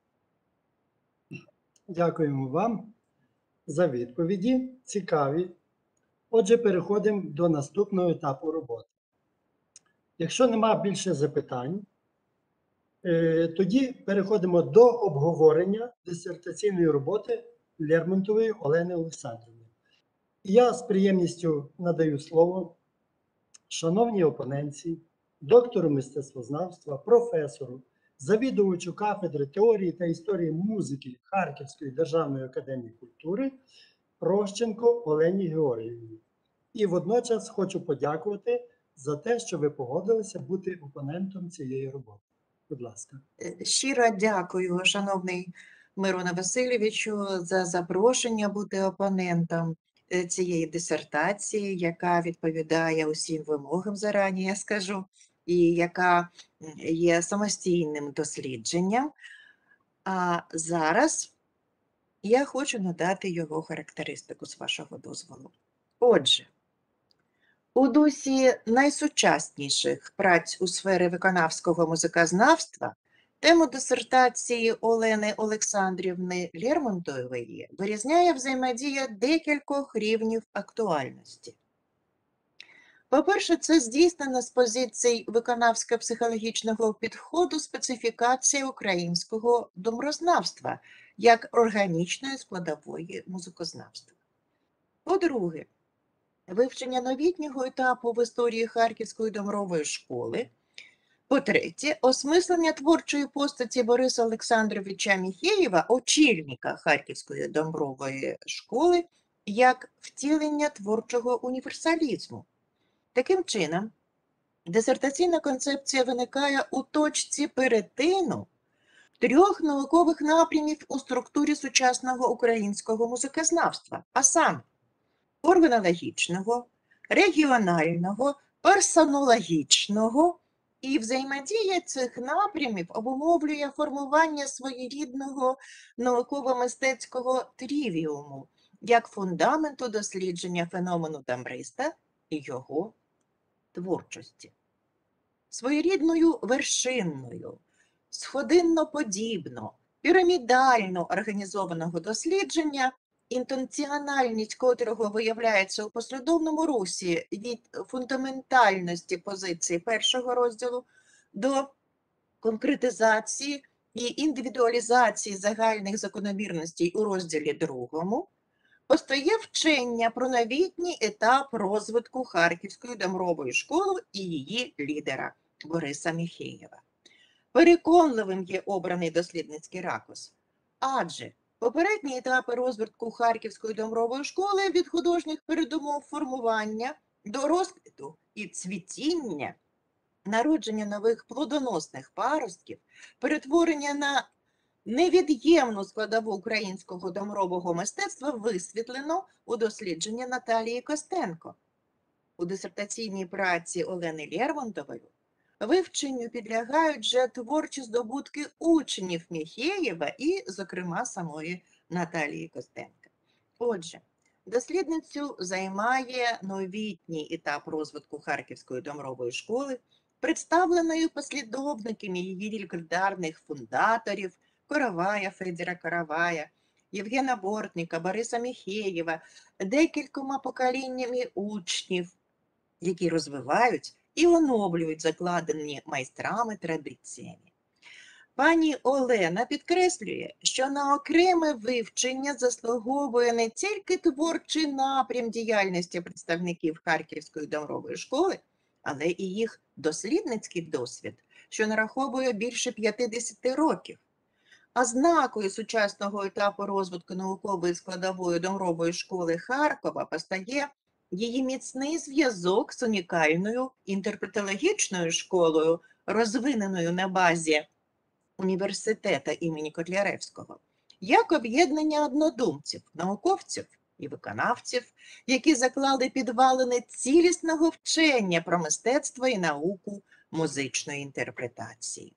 Дякуємо вам за відповіді. Цікаві. Отже, переходимо до наступного етапу роботи. Якщо нема більше запитань, е, тоді переходимо до обговорення дисертаційної роботи Лермонтової Олени Олександрівни. Я з приємністю надаю слово шановній опонентці, доктору мистецтвознавства, професору, завідувачу кафедри теорії та історії музики Харківської державної академії культури Прощенко Олені Георгіївні. І водночас хочу подякувати за те, що ви погодилися бути опонентом цієї роботи. Будь ласка. Е, Щиро дякую, шановний Мироне Васильовичу, за запрошення бути опонентом е, цієї дисертації, яка відповідає усім вимогам, зарані я скажу, і яка м, є самостійним дослідженням. А зараз я хочу надати його характеристику, з вашого дозволу. Отже, у дусі найсучасніших праць у сфері виконавського музикознавства тему дисертації Олени Олександрівни Лермонтової вирізняє взаємодія декількох рівнів актуальності. По-перше, це здійснено з позицій виконавсько-психологічного підходу специфікація українського домбрознавства як органічної складової музикознавства. По-друге, вивчення новітнього етапу в історії Харківської домбрової школи. По-третє, осмислення творчої постаті Бориса Олександровича Міхеєва, очільника Харківської домбрової школи, як втілення творчого універсалізму. Таким чином, дисертаційна концепція виникає у точці перетину трьох наукових напрямів у структурі сучасного українського музикознавства, а саме органологічного, регіонального, персонологічного, і взаємодія цих напрямів обумовлює формування своєрідного науково-мистецького трівіуму як фундаменту дослідження феномену домбриста і його творчості. Своєрідною вершинною, сходинно-подібно, пірамідально організованого дослідження, інтенціональність котрого виявляється у послідовному русі від фундаментальності позиції першого розділу до конкретизації і індивідуалізації загальних закономірностей у розділі другому, постає вчення про новітній етап розвитку Харківської домрової школи і її лідера Бориса Міхеєва. Переконливим є обраний дослідницький ракурс, адже попередні етапи розвитку Харківської домрової школи від художніх передумов формування до розквіту і цвітіння, народження нових плодоносних паростків, перетворення на невід'ємну складову українського домрового мистецтва висвітлено у дослідженні Наталії Костенко. У дисертаційній праці Олени Лермонтової вивченню підлягають вже творчі здобутки учнів Міхеєва і, зокрема, самої Наталії Костенко. Отже, дослідницю займає новітній етап розвитку Харківської домрової школи, представленої послідовниками її легендарних фундаторів Коровая, Федора Коровая, Євгена Бортника, Бориса Міхеєва, декількома поколіннями учнів, які розвивають і оновлюють закладені майстрами традиціями. Пані Олена підкреслює, що на окреме вивчення заслуговує не тільки творчий напрям діяльності представників Харківської домрової школи, але і їх дослідницький досвід, що нараховує більше п'ятдесят років. Ознакою сучасного етапу розвитку наукової складової домрової школи Харкова постає її міцний зв'язок з унікальною інтерпретологічною школою, розвиненою на базі університету імені Котляревського, як об'єднання однодумців, науковців і виконавців, які заклали підвалини цілісного вчення про мистецтво і науку музичної інтерпретації.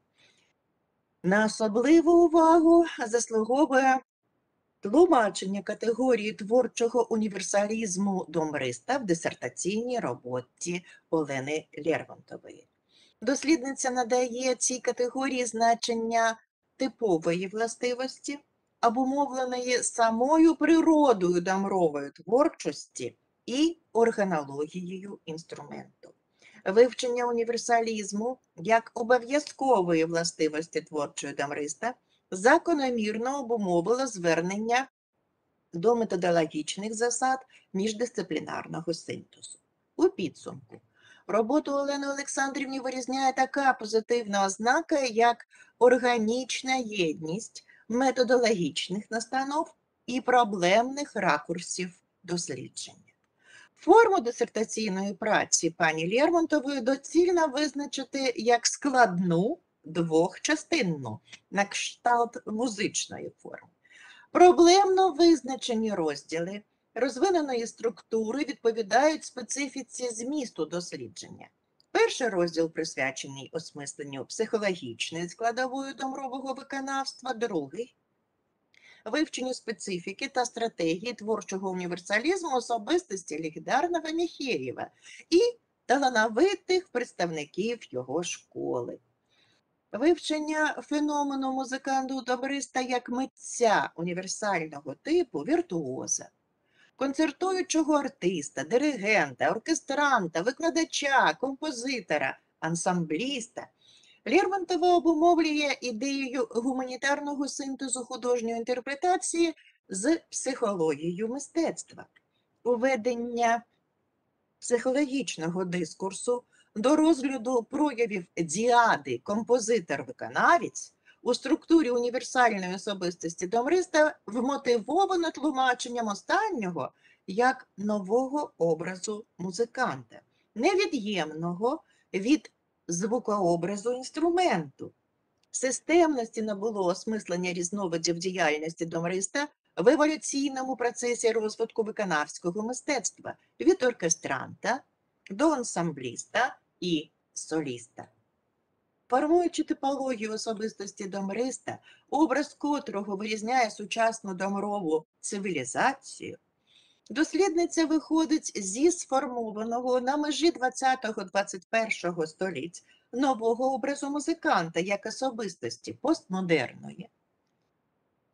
На особливу увагу заслуговує тлумачення категорії творчого універсалізму домриста в дисертаційній роботі Олени Лермонтової. Дослідниця надає цій категорії значення типової властивості, обумовленої самою природою домрової творчості і органологією інструменту. Вивчення універсалізму як обов'язкової властивості творчої домриста закономірно обумовило звернення до методологічних засад міждисциплінарного синтезу. У підсумку роботу Олени Олександрівни вирізняє така позитивна ознака, як органічна єдність методологічних настанов і проблемних ракурсів дослідження. Форму дисертаційної праці пані Лермонтової доцільно визначити як складну двохчастинну, на кшталт музичної форми. Проблемно визначені розділи розвиненої структури відповідають специфіці змісту дослідження. Перший розділ присвячений осмисленню психологічної складової домрового виконавства, другий – вивченню специфіки та стратегії творчого універсалізму особистості легендарного Міхеєва і талановитих представників його школи. Вивчення феномену музиканту-домриста як митця універсального типу віртуоза, концертуючого артиста, диригента, оркестранта, викладача, композитора, ансамбліста, Лермонтова обумовлює ідеєю гуманітарного синтезу художньої інтерпретації з психологією мистецтва, уведення психологічного дискурсу до розгляду проявів діади композитор-виконавець у структурі універсальної особистості домриста вмотивовано тлумаченням останнього як нового образу музиканта, невід'ємного від звукообразу інструменту. Системності набуло осмислення різновидів діяльності домриста в еволюційному процесі розвитку виконавського мистецтва від оркестранта до ансамбліста і соліста. Формуючи типологію особистості домриста, образ котрого вирізняє сучасну домрову цивілізацію, дослідниця виходить зі сформованого на межі двадцятого-двадцять першого століть нового образу музиканта як особистості постмодерної,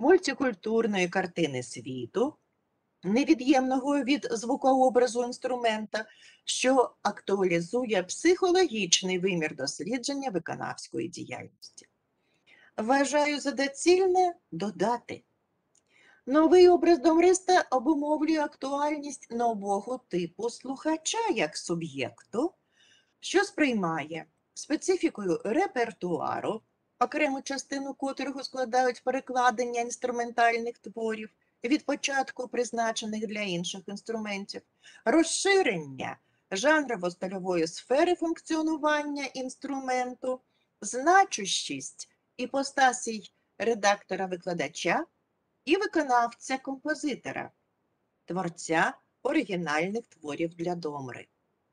мультикультурної картини світу, невід'ємного від звукообразу інструмента, що актуалізує психологічний вимір дослідження виконавської діяльності. Вважаю за доцільне додати. Новий образ домриста обумовлює актуальність нового типу слухача як суб'єкту, що сприймає специфікою репертуару, окрему частину котрого складають перекладення інструментальних творів, від початку призначених для інших інструментів, розширення жанрово-стильової сфери функціонування інструменту, значущість іпостасій редактора-викладача і виконавця-композитора, творця оригінальних творів для домри.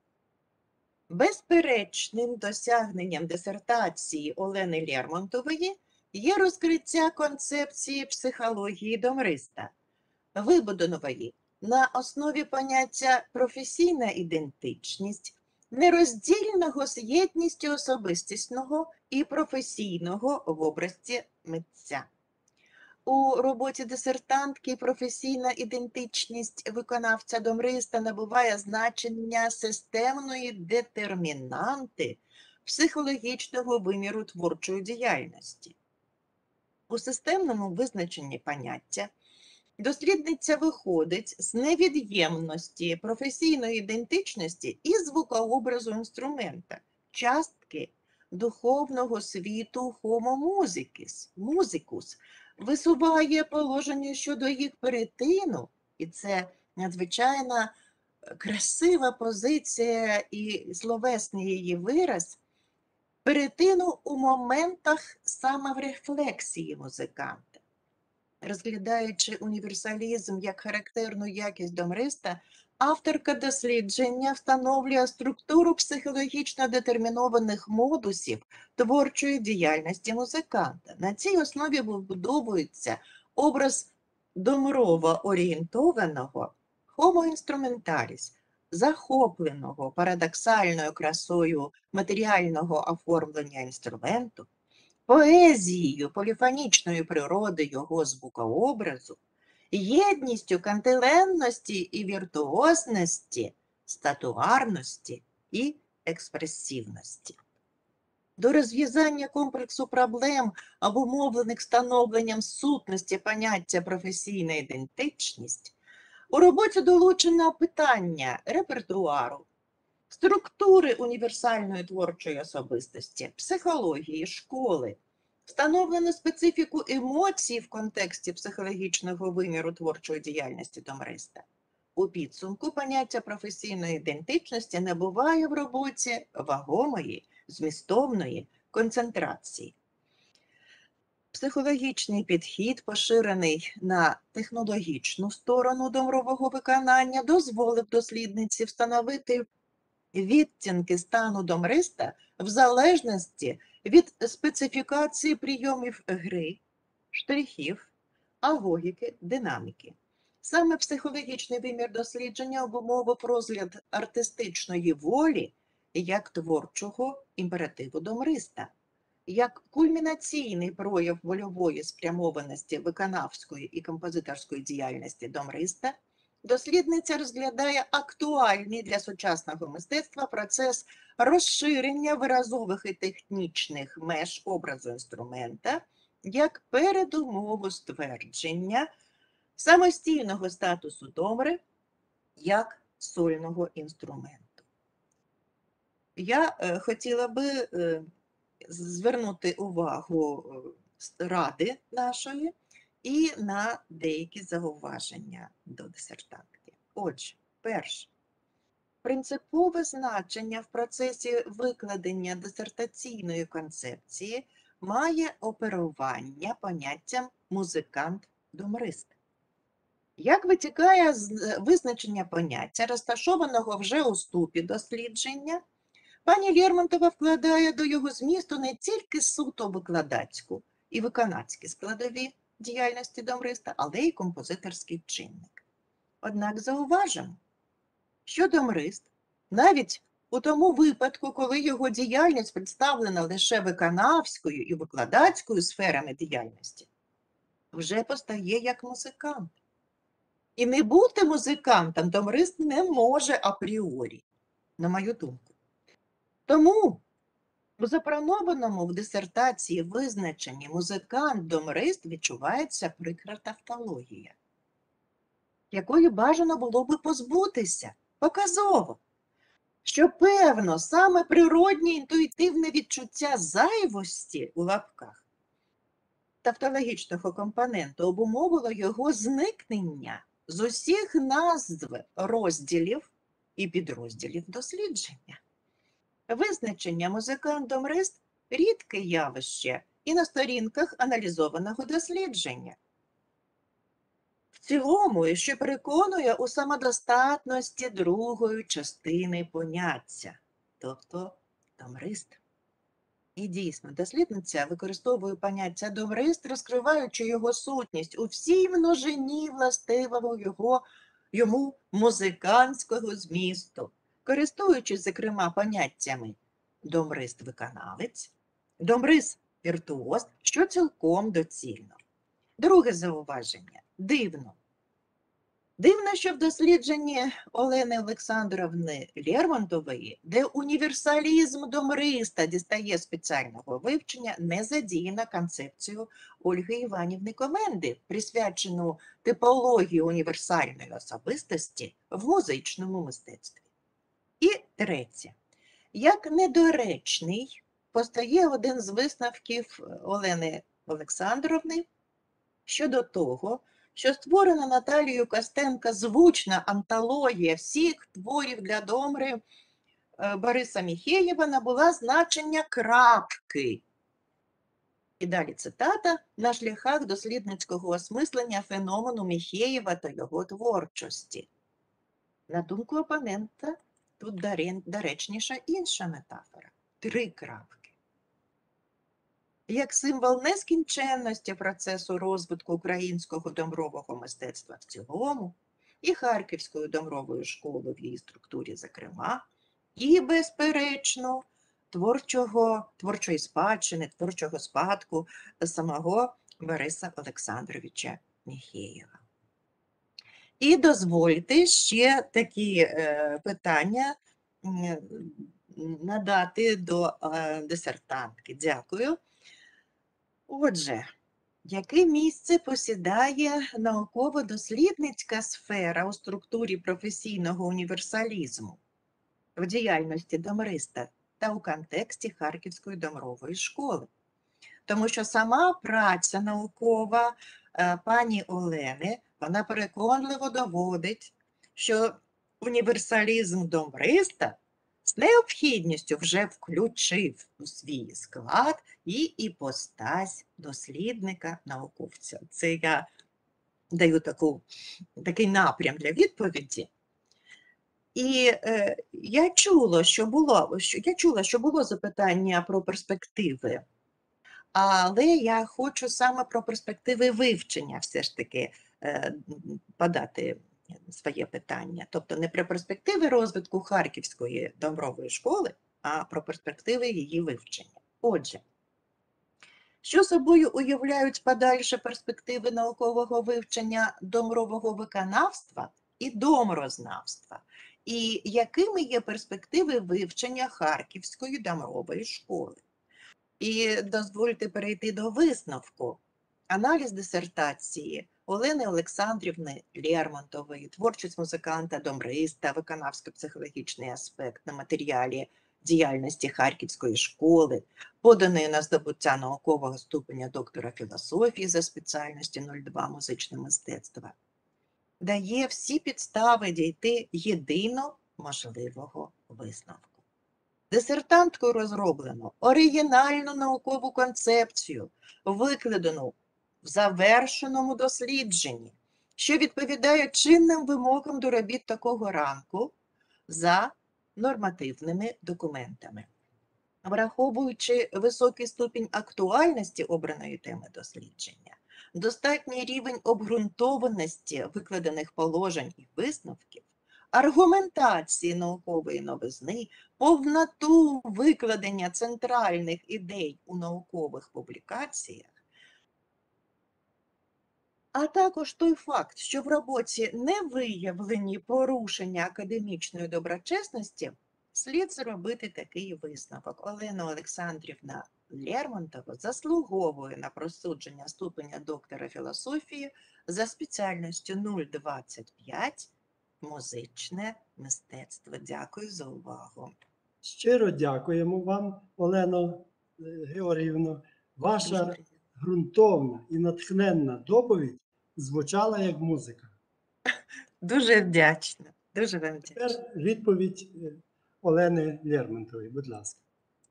Безперечним досягненням дисертації Олени Лермонтової є розкриття концепції психології домриста, вибудованої на основі поняття професійна ідентичність, нероздільного з єдністю особистісного і професійного в образі митця. У роботі дисертантки професійна ідентичність виконавця домриста набуває значення системної детермінанти психологічного виміру творчої діяльності. У системному визначенні поняття дослідниця виходить з невід'ємності професійної ідентичності і звукообразу інструмента, частки духовного світу homo musicus, musicus, висуває положення щодо їх перетину, і це надзвичайно красива позиція і словесний її вираз, перетину у моментах саморефлексії музиканта. Розглядаючи універсалізм як характерну якість домриста, авторка дослідження встановлює структуру психологічно детермінованих модусів творчої діяльності музиканта. На цій основі вибудовується образ домрово-орієнтованого homo instrumentalis, захопленого парадоксальною красою матеріального оформлення інструменту, поезією поліфонічної природи його звукообразу, єдністю кантиленності і віртуозності, статуарності і експресивності. До розв'язання комплексу проблем, обумовлених встановленням сутності поняття професійна ідентичність, у роботі долучено питання репертуару, структури універсальної творчої особистості, психології, школи, встановлено специфіку емоцій в контексті психологічного виміру творчої діяльності домриста. У підсумку поняття професійної ідентичності набуває в роботі вагомої, змістовної концентрації. Психологічний підхід, поширений на технологічну сторону домрового виконання, дозволив дослідниці встановити відтінки стану домриста в залежності від специфікації прийомів гри, штрихів, агогіки, динаміки. Саме психологічний вимір дослідження обумовив розгляд артистичної волі як творчого імперативу домриста, як кульмінаційний прояв вольової спрямованості виконавської і композиторської діяльності домриста. Дослідниця розглядає актуальний для сучасного мистецтва процес розширення виразових і технічних меж образу інструмента як передумову ствердження самостійного статусу домри як сольного інструменту. Я е, хотіла би е, звернути увагу е, ради нашої і на деякі зауваження до дисертантки. Отже, перше. Принципове значення в процесі викладення дисертаційної концепції має оперування поняттям музикант-домрист. Як витікає з визначення поняття, розташованого вже у ступі дослідження, пані Лермонтова вкладає до його змісту не тільки суто викладацьку і виконавські складові діяльності домриста, але й композиторський чинник. Однак зауважимо, що домрист, навіть у тому випадку, коли його діяльність представлена лише виконавською і викладацькою сферами діяльності, вже постає як музикант. І не бути музикантом домрист не може апріорі, на мою думку. Тому у запропонованому в дисертації визначенні музикант-домрист відчувається прикра тавтологія, якої бажано було би позбутися, показово, що, певно, саме природнє інтуїтивне відчуття зайвості у лапках тавтологічного компоненту обумовило його зникнення з усіх назв розділів і підрозділів дослідження. Визначення музикант-домрист – рідке явище і на сторінках аналізованого дослідження. В цілому, що переконує у самодостатності другої частини поняття, тобто домрист. І дійсно, дослідниця використовує поняття домрист, розкриваючи його сутність у всій множині властивого його, йому музикантського змісту, користуючись, зокрема, поняттями домрист-виконавець, домрист-віртуоз, що цілком доцільно. Друге зауваження. Дивно. Дивно, що в дослідженні Олени Олександровни Лермонтової, де універсалізм домриста дістає спеціального вивчення, не задіяна концепцію Ольги Іванівни Коменди, присвячену типології універсальної особистості в музичному мистецтві. І третє. Як недоречний постає один з висновків Олени Олександровни щодо того, що створена Наталією Костенко звучна антологія всіх творів для домри Бориса Міхеєва набула значення крапки. І далі цитата: «На шляхах дослідницького осмислення феномену Міхеєва та його творчості». На думку опонента, тут доречніша інша метафора – три крапки. Як символ нескінченності процесу розвитку українського домрового мистецтва в цілому, і Харківської домрової школи в її структурі зокрема, і, безперечно, творчого, творчої спадщини, творчого спадку самого Бориса Олександровича Міхеєва. І дозвольте ще такі е, питання е, надати до е, дисертантки. Дякую. Отже, яке місце посідає науково-дослідницька сфера у структурі професійного універсалізму в діяльності домриста та у контексті Харківської домрової школи? Тому що сама праця наукова е, пані Олени, вона переконливо доводить, що універсалізм домриста з необхідністю вже включив у свій склад і іпостась дослідника-науковця. Це я даю таку, такий напрям для відповіді. І е, я чула, що було, що, я чула, що було запитання про перспективи, але я хочу саме про перспективи вивчення все ж таки е, подати своє питання. Тобто не про перспективи розвитку Харківської домрової школи, а про перспективи її вивчення. Отже, що собою уявляють подальші перспективи наукового вивчення домрового виконавства і домрознавства? І якими є перспективи вивчення Харківської домрової школи? І дозвольте перейти до висновку. Аналіз дисертації Олени Олександрівни Лермонтової, творчість музиканта-домриста, виконавсько-психологічний аспект на матеріалі діяльності Харківської школи, поданої на здобуття наукового ступеня доктора філософії за спеціальністю нуль два музичне мистецтво, дає всі підстави дійти єдино можливого висновку. Дисертанткою розроблено оригінальну наукову концепцію, викладену в завершеному дослідженні, що відповідає чинним вимогам до робіт такого ранку за нормативними документами. Враховуючи високий ступінь актуальності обраної теми дослідження, достатній рівень обґрунтованості викладених положень і висновків, аргументації наукової новизни, повноту викладення центральних ідей у наукових публікаціях, А також той факт, що в роботі не виявлені порушення академічної доброчесності, слід зробити такий висновок. Олена Олександрівна Лермонтова заслуговує на присудження ступеня доктора філософії за спеціальністю нуль двадцять п'ять музичне мистецтво. Дякую за увагу. Щиро дякуємо вам, Олено е, Георгіївно. Дуже Ваша приємно. ґрунтовна і натхненна доповідь звучала як музика. Дуже вдячна. Дуже вам вдячна. Тепер відповідь е, Олени Лермонтової, будь ласка.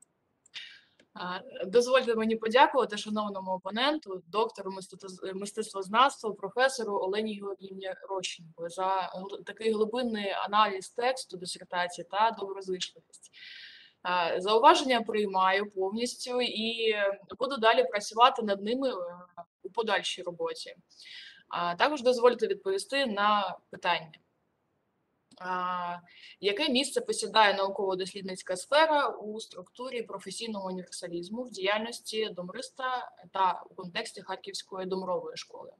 А, Дозвольте мені подякувати шановному опоненту, доктору мистецтво- мистецтвознавства, професору Олені Георгіївні Рощенко за гл- такий глибинний аналіз тексту дисертації та доброзичливість. А, Зауваження приймаю повністю і буду далі працювати над ними е, у подальшій роботі. А Також дозвольте відповісти на питання. А, Яке місце посідає науково-дослідницька сфера у структурі професійного універсалізму в діяльності домриста та у контексті Харківської домрової школи?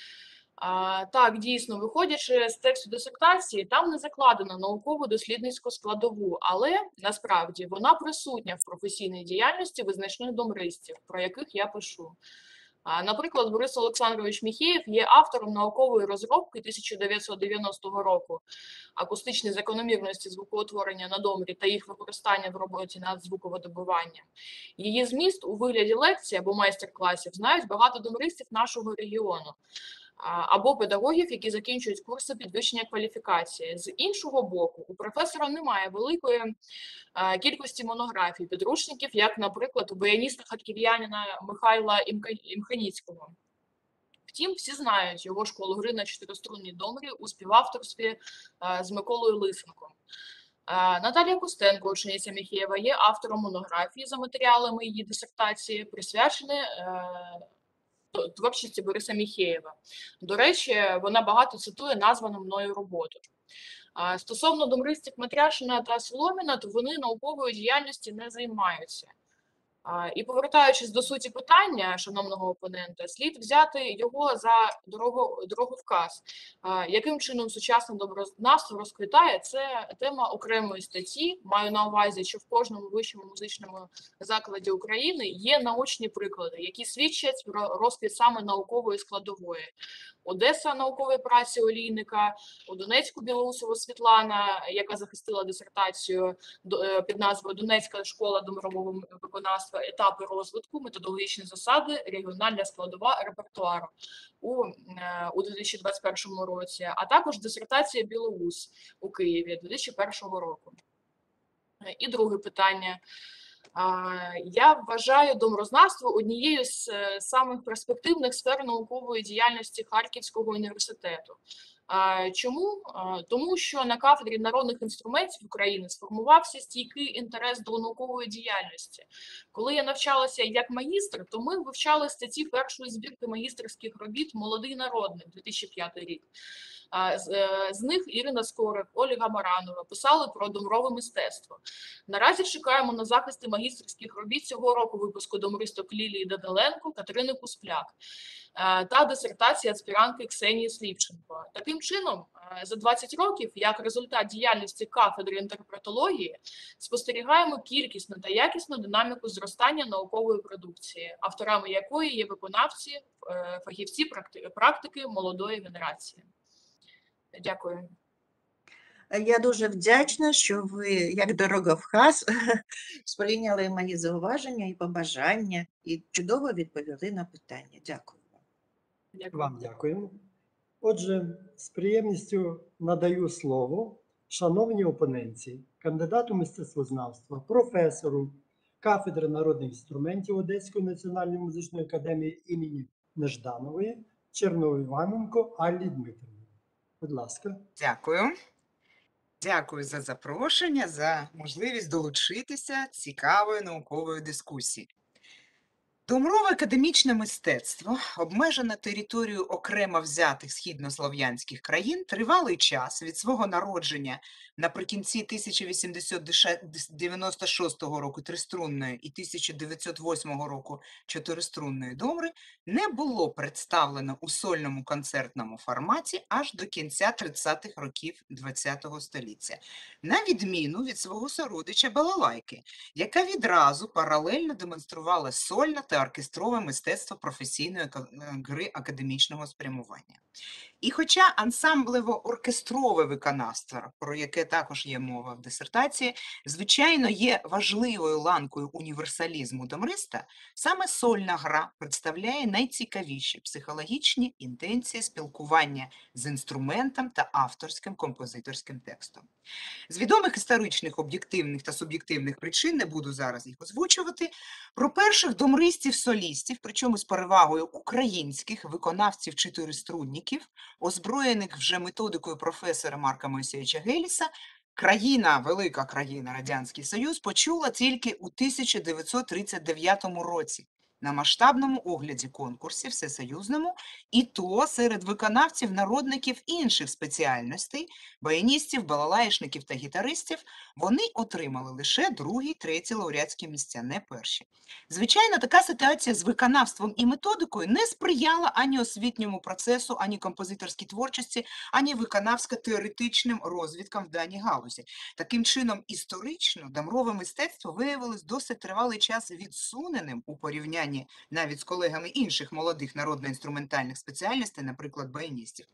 А, Так, дійсно, виходячи з тексту дисертації, там не закладено науково-дослідницьку складову, але насправді вона присутня в професійній діяльності визначних домристів, про яких я пишу. А, Наприклад, Борис Олександрович Міхеєв є автором наукової розробки тисяча дев'ятсот дев'яностого року акустичні закономірності звукоутворення на домрі та їх використання в роботі над звуковидобуванням. Її зміст у вигляді лекцій або майстер-класів знають багато домристів нашого регіону а, або педагогів, які закінчують курси підвищення кваліфікації. З іншого боку, у професора немає великої а, кількості монографій, підручників, як, наприклад, у баяніста харків'янина Михайла Імка- Імханіцького. Втім, всі знають його школу гри на чотириструнній домрі у співавторстві а, з Миколою Лисенком. А, Наталія Костенко, учениця Міхеєва, є автором монографії за матеріалами її дисертації, присвячені е, то- творчості Бориса Міхеєва. До речі, вона багато цитує названу мною роботу. А Стосовно домристів Матряшина та Соломіна, то вони науковою діяльністю не займаються. А, І повертаючись до суті питання шановного опонента, слід взяти його за дорого, дороговказ. А, Яким чином сучасне добрознавство розквітає, це тема окремої статті. Маю на увазі, що в кожному вищому музичному закладі України є наочні приклади, які свідчать про розквіт саме наукової складової. Одеса наукової праці Олійника, у Донецьку Білоусова Світлана, яка захистила дисертацію до- е, під назвою «Донецька школа домрового виконавства. Етапи розвитку, методологічні засади, регіональна складова репертуару» у, е, у дві тисячі двадцять першому році, а також дисертація Білоус у Києві дві тисячі першого року. Е, І друге питання. А, Я вважаю домрознавство однією з е, самих перспективних сфер наукової діяльності Харківського університету. А, Чому? А, Тому що на кафедрі народних інструментів України сформувався стійкий інтерес до наукової діяльності. Коли я навчалася як магістр, то ми вивчали статті першої збірки магістерських робіт «Молодий народник» дві тисячі п'ятий рік. А, З, е, з них Ірина Скорик, Ольга Маранова писали про домрове мистецтво. Наразі чекаємо на захисти магістерських робіт цього року випуску домристок Лілії Даниленко, Катерини Куспляк е, та дисертації аспірантки Ксенії Слівченко. Таким чином, е, за двадцять років, як результат діяльності кафедри інтерпретології, спостерігаємо кількісну та якісну динаміку зростання наукової продукції, авторами якої є виконавці, е, фахівці практи- практики молодої генерації. Дякую. Я дуже вдячна, що ви, як дороговказ, сприйняли мої зауваження і побажання і чудово відповіли на питання. Дякую вам. Дякую. Вам дякуємо. Отже, з приємністю надаю слово шановній опоненці, кандидату мистецтвознавства, професору кафедри народних інструментів Одеської національної музичної академії імені Нежданової Черново-Іваненко Аллі Дмитрівні. Будь ласка. Дякую. Дякую за запрошення, за можливість долучитися цікавої наукової дискусії. Домрове академічне мистецтво, обмежене територією окремо взятих східнослов'янських країн, тривалий час від свого народження наприкінці тисяча вісімсот дев'яносто шостого року триструнної і тисяча дев'ятсот восьмого року чотириструнної домри не було представлено у сольному концертному форматі аж до кінця тридцятих років ХХ століття, на відміну від свого сородича балалайки, яка відразу паралельно демонструвала сольне та оркестрове мистецтво професійної ка- е, гри академічного спрямування. І хоча ансамблево-оркестрове виконавство, про яке також є мова в дисертації, звичайно, є важливою ланкою універсалізму домриста, саме сольна гра представляє найцікавіші психологічні інтенції спілкування з інструментом та авторським композиторським текстом. З відомих історичних, об'єктивних та суб'єктивних причин, не буду зараз їх озвучувати, про перших домристів-солістів, причому з перевагою українських виконавців-чотириструнників, озброєних вже методикою професора Марка Мойсеєвича Геліса, країна, велика країна, Радянський Союз, почула тільки у тисяча дев'ятсот тридцять дев'ятому році на масштабному огляді конкурсі всесоюзному, і то серед виконавців-народників інших спеціальностей, баяністів, балалаїшників та гітаристів, вони отримали лише другі, треті лауреатські місця, не перші. Звичайно, така ситуація з виконавством і методикою не сприяла ані освітньому процесу, ані композиторській творчості, ані виконавсько-теоретичним розвідкам в даній галузі. Таким чином, історично домрове мистецтво виявилось досить тривалий час відсуненим у порівнянні навіть з колегами інших молодих народно-інструментальних спеціальностей, наприклад, баяністів.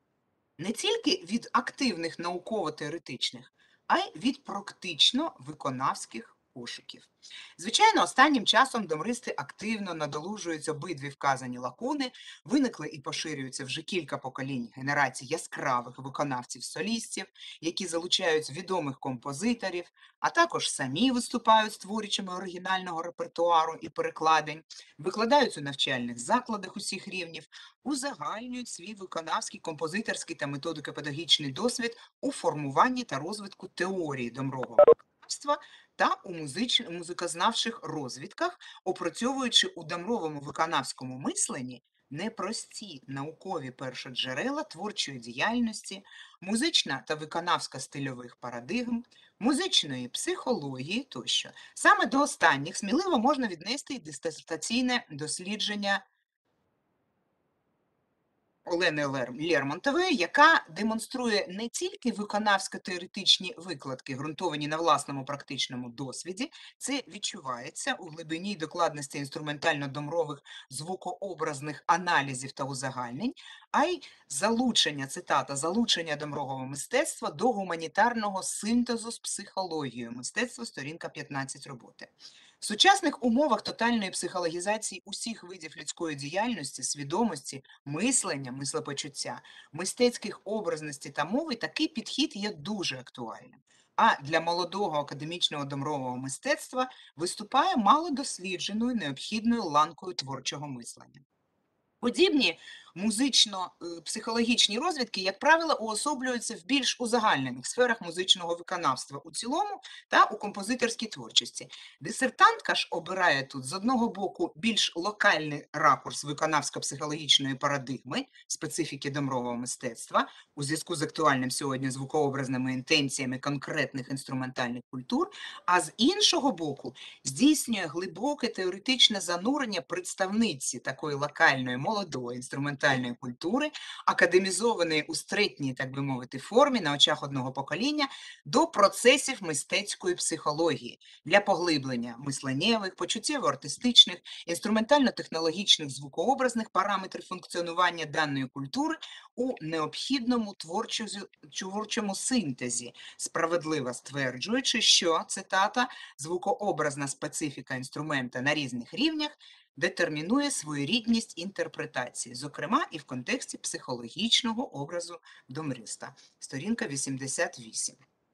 Не тільки від активних науково-теоретичних, а й від практично-виконавських пошуків. Звичайно, останнім часом домристи активно надолужують обидві вказані лакуни, виникли і поширюються вже кілька поколінь генерацій яскравих виконавців-солістів, які залучають відомих композиторів, а також самі виступають створюючими оригінального репертуару і перекладень, викладають у навчальних закладах усіх рівнів, узагальнюють свій виконавський, композиторський та методико-педагогічний досвід у формуванні та розвитку теорії домрового виконавства та у музич... музикознавчих розвідках, опрацьовуючи у домровому виконавському мисленні непрості наукові першоджерела творчої діяльності, музична та виконавська стильових парадигм, музичної психології тощо. Саме до останніх сміливо можна віднести й дисертаційне дослідження Олени Лер- Лермонтової, яка демонструє не тільки виконавсько-теоретичні викладки, ґрунтовані на власному практичному досвіді, це відчувається у глибині й докладності інструментально-домрових звукообразних аналізів та узагальнень, а й залучення, цитата, залучення домрового мистецтва до гуманітарного синтезу з психологією мистецтва, сторінка п'ятнадцять роботи. В сучасних умовах тотальної психологізації усіх видів людської діяльності, свідомості, мислення, мислопочуття, мистецьких образностей та мови такий підхід є дуже актуальним. А для молодого академічного домрового мистецтва виступає малодослідженою необхідною ланкою творчого мислення. Подібні музично-психологічні розвідки, як правило, уособлюються в більш узагальнених сферах музичного виконавства у цілому та у композиторській творчості. Дисертантка ж обирає тут, з одного боку, більш локальний ракурс виконавсько-психологічної парадигми, специфіки домрового мистецтва, у зв'язку з актуальним сьогодні звукообразними інтенціями конкретних інструментальних культур, а з іншого боку, здійснює глибоке теоретичне занурення представниці такої локальної молодої інструментальної культури, академізованої у стретній, так би мовити, формі на очах одного покоління, до процесів мистецької психології для поглиблення мисленнєвих, почуттєво-артистичних, інструментально-технологічних, звукообразних параметрів функціонування даної культури у необхідному творчозі- творчому синтезі, справедливо стверджуючи, що, цитата, звукообразна специфіка інструмента на різних рівнях детермінує своєрідність інтерпретації, зокрема і в контексті психологічного образу домриста. Сторінка вісімдесят вісім.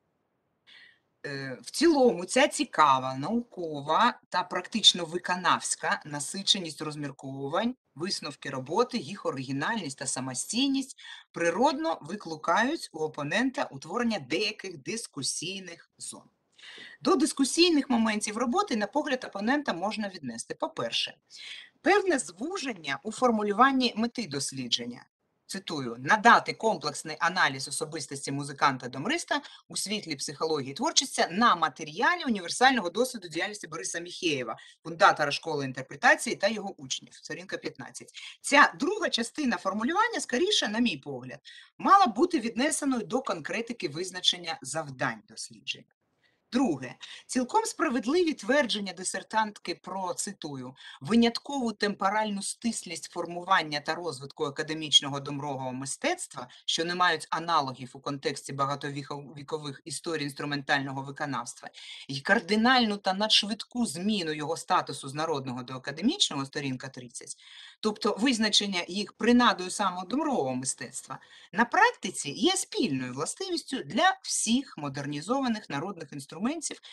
Е, В цілому ця цікава, наукова та практично виконавська насиченість розмірковувань, висновки роботи, їх оригінальність та самостійність природно викликають у опонента утворення деяких дискусійних зон. До дискусійних моментів роботи, на погляд опонента, можна віднести, по-перше, певне звуження у формулюванні мети дослідження. Цитую, надати комплексний аналіз особистості музиканта-домриста у світлі психології творчості на матеріалі універсального досвіду діяльності Бориса Міхеєва, фундатора школи інтерпретації та його учнів, сторінка п'ятнадцять. Ця друга частина формулювання, скоріше, на мій погляд, мала бути віднесеною до конкретики визначення завдань дослідження. Друге, цілком справедливі твердження дисертантки про, цитую, виняткову темпоральну стислість формування та розвитку академічного домрового мистецтва, що не мають аналогів у контексті багатовікових історій інструментального виконавства, і кардинальну та надшвидку зміну його статусу з народного до академічного, сторінка тридцять, тобто визначення їх принадою самого домрового мистецтва, на практиці є спільною властивістю для всіх модернізованих народних інструментів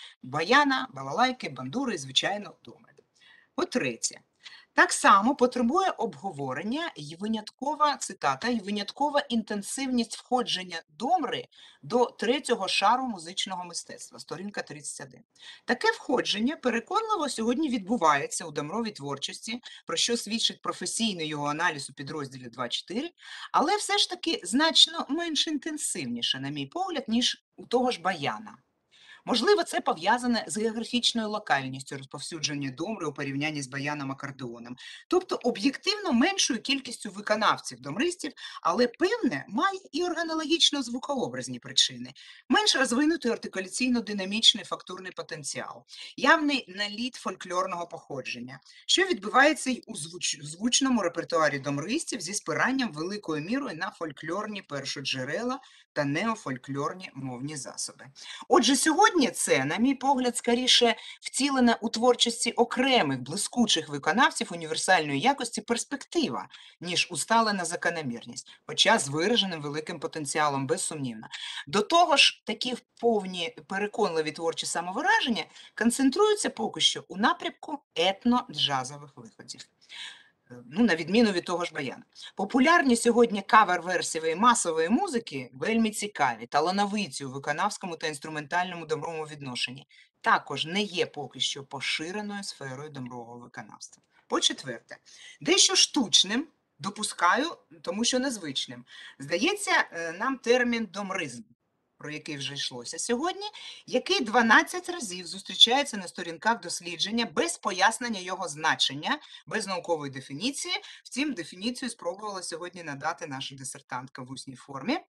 баяна, балалайки, бандури і, звичайно, домри. По-третє, так само потребує обговорення і виняткова, цитата, і виняткова інтенсивність входження домри до третього шару музичного мистецтва, сторінка тридцять один. Таке входження переконливо сьогодні відбувається у домровій творчості, про що свідчить професійний його аналіз у підрозділі два чотири, але все ж таки значно менш інтенсивніше, на мій погляд, ніж у того ж баяна. Можливо, це пов'язане з географічною локальністю розповсюдження домри у порівнянні з баяном-акордеоном, тобто об'єктивно меншою кількістю виконавців домристів, але певне має і органологічно-звукообразні причини, менш розвинутий артикуляційно-динамічний фактурний потенціал, явний наліт фольклорного походження, що відбувається й у звуч... звучному репертуарі домристів зі спиранням великою мірою на фольклорні першоджерела та неофольклорні мовні засоби. Отже, сьогодні це, на мій погляд, скоріше втілена у творчості окремих блискучих виконавців універсальної якості перспектива, ніж усталена закономірність, хоча з вираженим великим потенціалом, безсумнівно. До того ж, такі повні переконливі творчі самовираження концентруються поки що у напрямку етно-джазових виходів. Ну, на відміну від того ж баяна. Популярні сьогодні кавер-версії масової музики вельми цікаві, талановиті у виконавському та інструментальному домровому відношенні. Також не є поки що поширеною сферою домрового виконавства. По-четверте, дещо штучним, допускаю, тому що незвичним, здається нам термін «домризм», про який вже йшлося сьогодні, який дванадцять разів зустрічається на сторінках дослідження без пояснення його значення, без наукової дефініції. Втім, дефініцію спробувала сьогодні надати наша дисертантка в усній формі.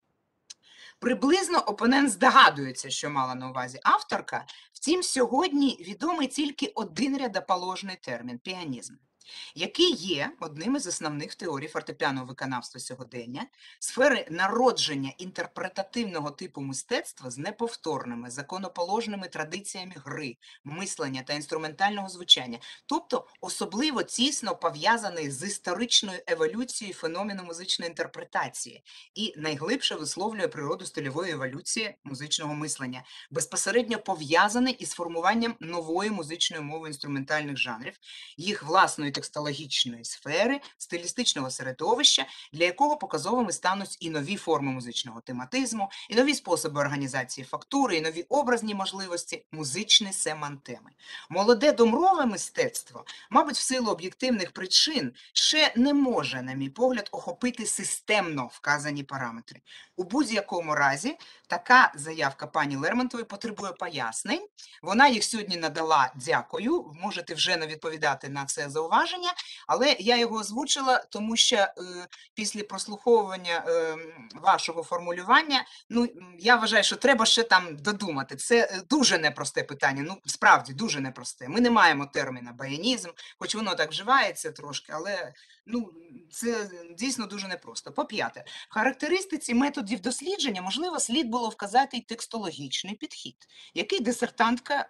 Приблизно опонент здогадується, що мала на увазі авторка, втім, сьогодні відомий тільки один рядоположний термін – піанізм, який є одним із основних теорій фортепіаного виконавства сьогодення, сфери народження інтерпретативного типу мистецтва з неповторними, законоположними традиціями гри, мислення та інструментального звучання, тобто особливо тісно пов'язаний з історичною еволюцією феномену музичної інтерпретації і найглибше висловлює природу стильової еволюції музичного мислення, безпосередньо пов'язаний із формуванням нової музичної мови інструментальних жанрів, їх власної текстологічної сфери, стилістичного середовища, для якого показовими стануть і нові форми музичного тематизму, і нові способи організації фактури, і нові образні можливості, музичні семантеми. Молоде домрове мистецтво, мабуть, в силу об'єктивних причин, ще не може, на мій погляд, охопити системно вказані параметри. У будь-якому разі, така заявка пані Лермонтової потребує пояснень. Вона їх сьогодні надала, дякую, можете вже не відповідати на це зауваження, але я його озвучила, тому що е, після прослуховування е, вашого формулювання, ну, я вважаю, що треба ще там додумати. Це дуже непросте питання, ну, справді, дуже непросте. Ми не маємо терміна баянізм, хоч воно так вживається трошки, але, ну, це дійсно дуже непросто. По-п'яте, в характеристиці методів дослідження, можливо, слід було вказати й текстологічний підхід, який дисертантка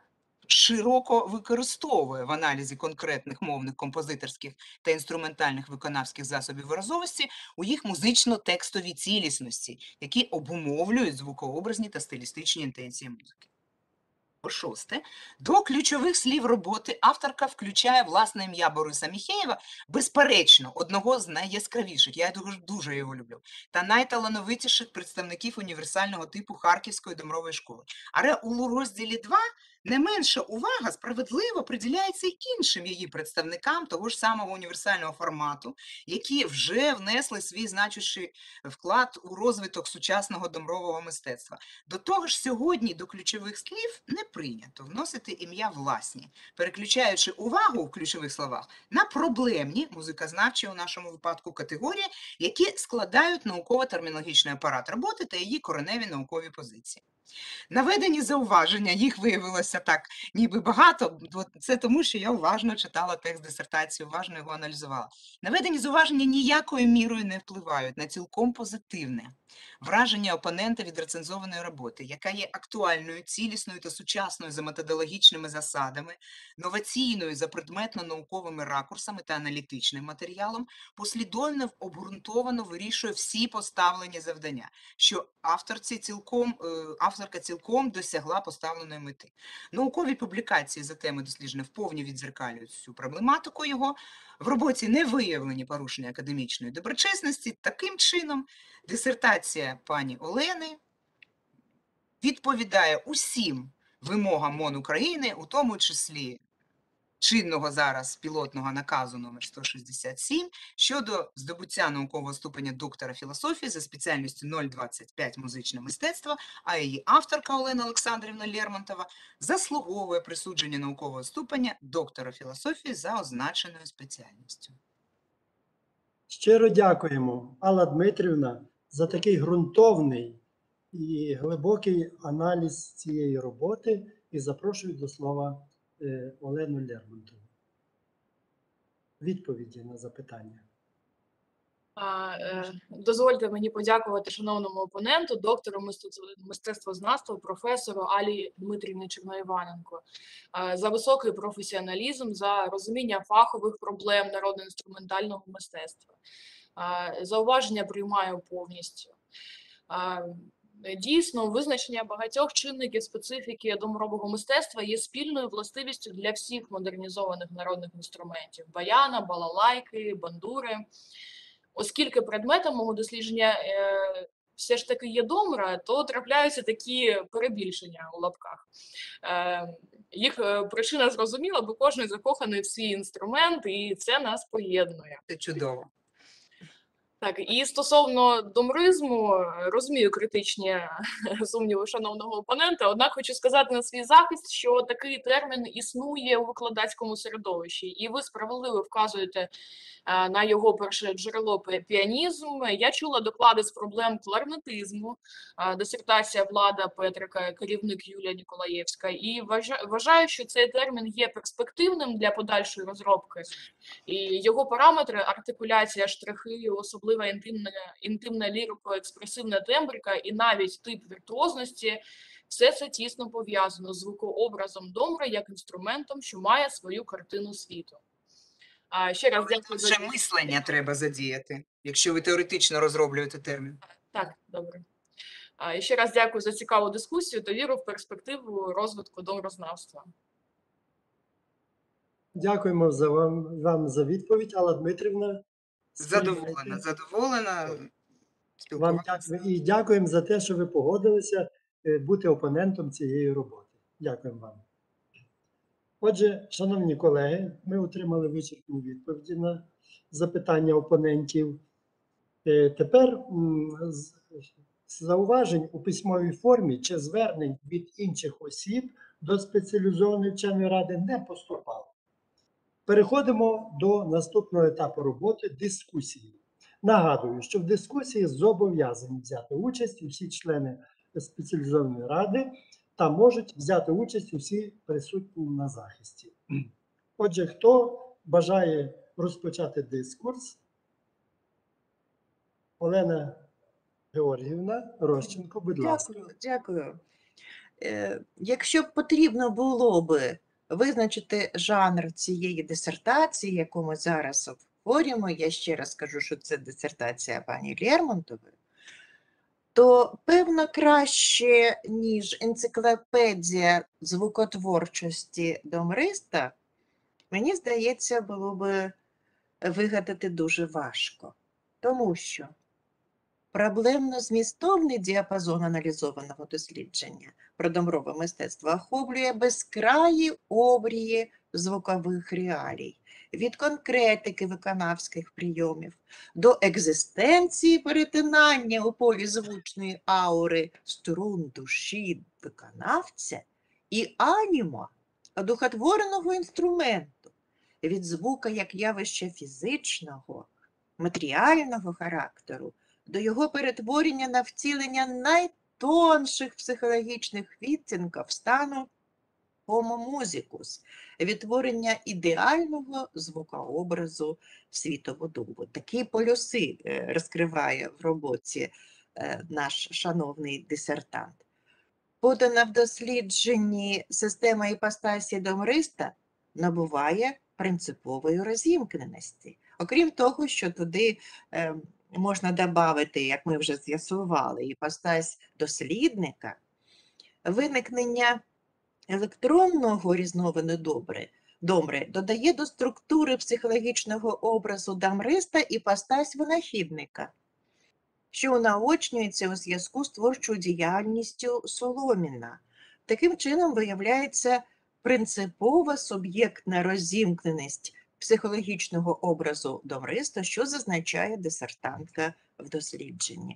широко використовує в аналізі конкретних мовних, композиторських та інструментальних виконавських засобів виразовості у їх музично-текстовій цілісності, які обумовлюють звукообразні та стилістичні інтенції музики. По-шосте, до ключових слів роботи авторка включає власне ім'я Бориса Міхеєва, безперечно, одного з найяскравіших, я дуже, дуже його люблю, та найталановитіших представників універсального типу Харківської домрової школи. Але у розділі два Не менша увага справедливо приділяється й іншим її представникам того ж самого універсального формату, які вже внесли свій значущий вклад у розвиток сучасного домрового мистецтва. До того ж, сьогодні до ключових слів не прийнято вносити ім'я власні, переключаючи увагу в ключових словах на проблемні, музикознавчі у нашому випадку, категорії, які складають науково-термінологічний апарат роботи та її кореневі наукові позиції. Наведені зауваження, їх виявилося так ніби багато, бо це тому, що я уважно читала текст дисертації, уважно його аналізувала. Наведені зауваження ніякою мірою не впливають на цілком позитивне враження опонента від рецензованої роботи, яка є актуальною, цілісною та сучасною за методологічними засадами, новаційною за предметно-науковими ракурсами та аналітичним матеріалом, послідовно обґрунтовано вирішує всі поставлені завдання, що авторці цілком, е, авторка цілком досягла поставленої мети. Наукові публікації за теми дослідження вповні віддзеркалюють всю проблематику його. В роботі не виявлені порушення академічної доброчесності. Таким чином, дисертація пані Олени відповідає усім вимогам МОН України, у тому числі чинного зараз пілотного наказу номер сто шістдесят сім щодо здобуття наукового ступеня доктора філософії за спеціальністю нуль двадцять п'ять музичне мистецтво, а її авторка Олена Олександрівна Лермонтова заслуговує присудження наукового ступеня доктора філософії за означеною спеціальністю. Щиро дякуємо, Алла Дмитрівна, за такий ґрунтовний і глибокий аналіз цієї роботи, і запрошую до слова е, Олену Лермонтову. Відповіді на запитання. А, е, Дозвольте мені подякувати шановному опоненту, доктору мистецтво- мистецтвознавства, професору Алі Дмитрівні Черноіваненко е, за високий професіоналізм, за розуміння фахових проблем народно-інструментального мистецтва. Е, Зауваження приймаю повністю. Е, Дійсно, визначення багатьох чинників специфіки домрового мистецтва є спільною властивістю для всіх модернізованих народних інструментів – баяна, балалайки, бандури. Оскільки предметом мого дослідження е, все ж таки є домра, то трапляються такі перебільшення у лапках. Е, їх е, причина зрозуміла, бо кожен закоханий в свій інструмент, і це нас поєднує. Це чудово. Так, і стосовно домризму, розумію критичні сумніви шановного опонента, однак хочу сказати на свій захист, що такий термін існує у викладацькому середовищі, і ви справедливо вказуєте е, на його перше джерело пі- піанізм. Я чула доклади з проблем кларнетизму, е, дисертація Влада Петрика, керівник Юлія Ніколаєвська, і вважа- вважаю, що цей термін є перспективним для подальшої розробки. І його параметри, артикуляція, штрихи, особлива інтимна, інтимна лірико-експресивна тембрика і навіть тип віртуозності – все це тісно пов'язано з звукообразом домри як інструментом, що має свою картину світу. А, ще раз дякую за... Ще мислення треба задіяти, якщо ви теоретично розроблюєте термін. Так, добре. А, і ще раз дякую за цікаву дискусію та віру в перспективу розвитку домрознавства. Дякуємо за вам, вам за відповідь, Алла Дмитрівна. Задоволена, Сприймайте. задоволена Вам спілкуватися. дякую. І дякуємо за те, що ви погодилися е, бути опонентом цієї роботи. Дякуємо вам. Отже, шановні колеги, ми отримали вичерпні відповіді на запитання опонентів. Е, Тепер м, з- з зауважень у письмовій формі чи звернень від інших осіб до спеціалізованої вченої ради не поступало. Переходимо до наступного етапу роботи – дискусії. Нагадую, що в дискусії зобов'язані взяти участь усі члени спеціалізованої ради та можуть взяти участь усі присутні на захисті. Отже, хто бажає розпочати дискурс? Олена Георгіївна Рощенко, будь ласка. Дякую, дякую. Е, Якщо б потрібно було би визначити жанр цієї дисертації, яку ми зараз обговорюємо, я ще раз скажу, що це дисертація пані Лермонтової, то певно краще, ніж енциклопедія звукотворчості домриста, мені здається, було би вигадати дуже важко. Тому що Проблемно-змістовний діапазон аналізованого дослідження про домрове мистецтво охоплює безкраї обрії звукових реалій, від конкретики виконавських прийомів до екзистенції перетинання у полі звучної аури струн душі виконавця і аніма одухотвореного інструменту, від звука як явища фізичного, матеріального характеру до його перетворення на втілення найтонших психологічних відтінків стану homo musicus, відтворення ідеального звукообразу світобудови. Такі полюси е, розкриває в роботі е, наш шановний дисертант. Подана в дослідженні система іпостасі домриста набуває принципової розімкненості. Окрім того, що туди е, можна додати, як ми вже з'ясували, іпостась дослідника, виникнення електронного різновиду добре, добре додає до структури психологічного образу дамриста іпостась винахідника, що наочнюється у зв'язку з творчою діяльністю Соломіна. Таким чином виявляється принципова суб'єктна розімкненість психологічного образу домриста, що зазначає дисертантка в дослідженні.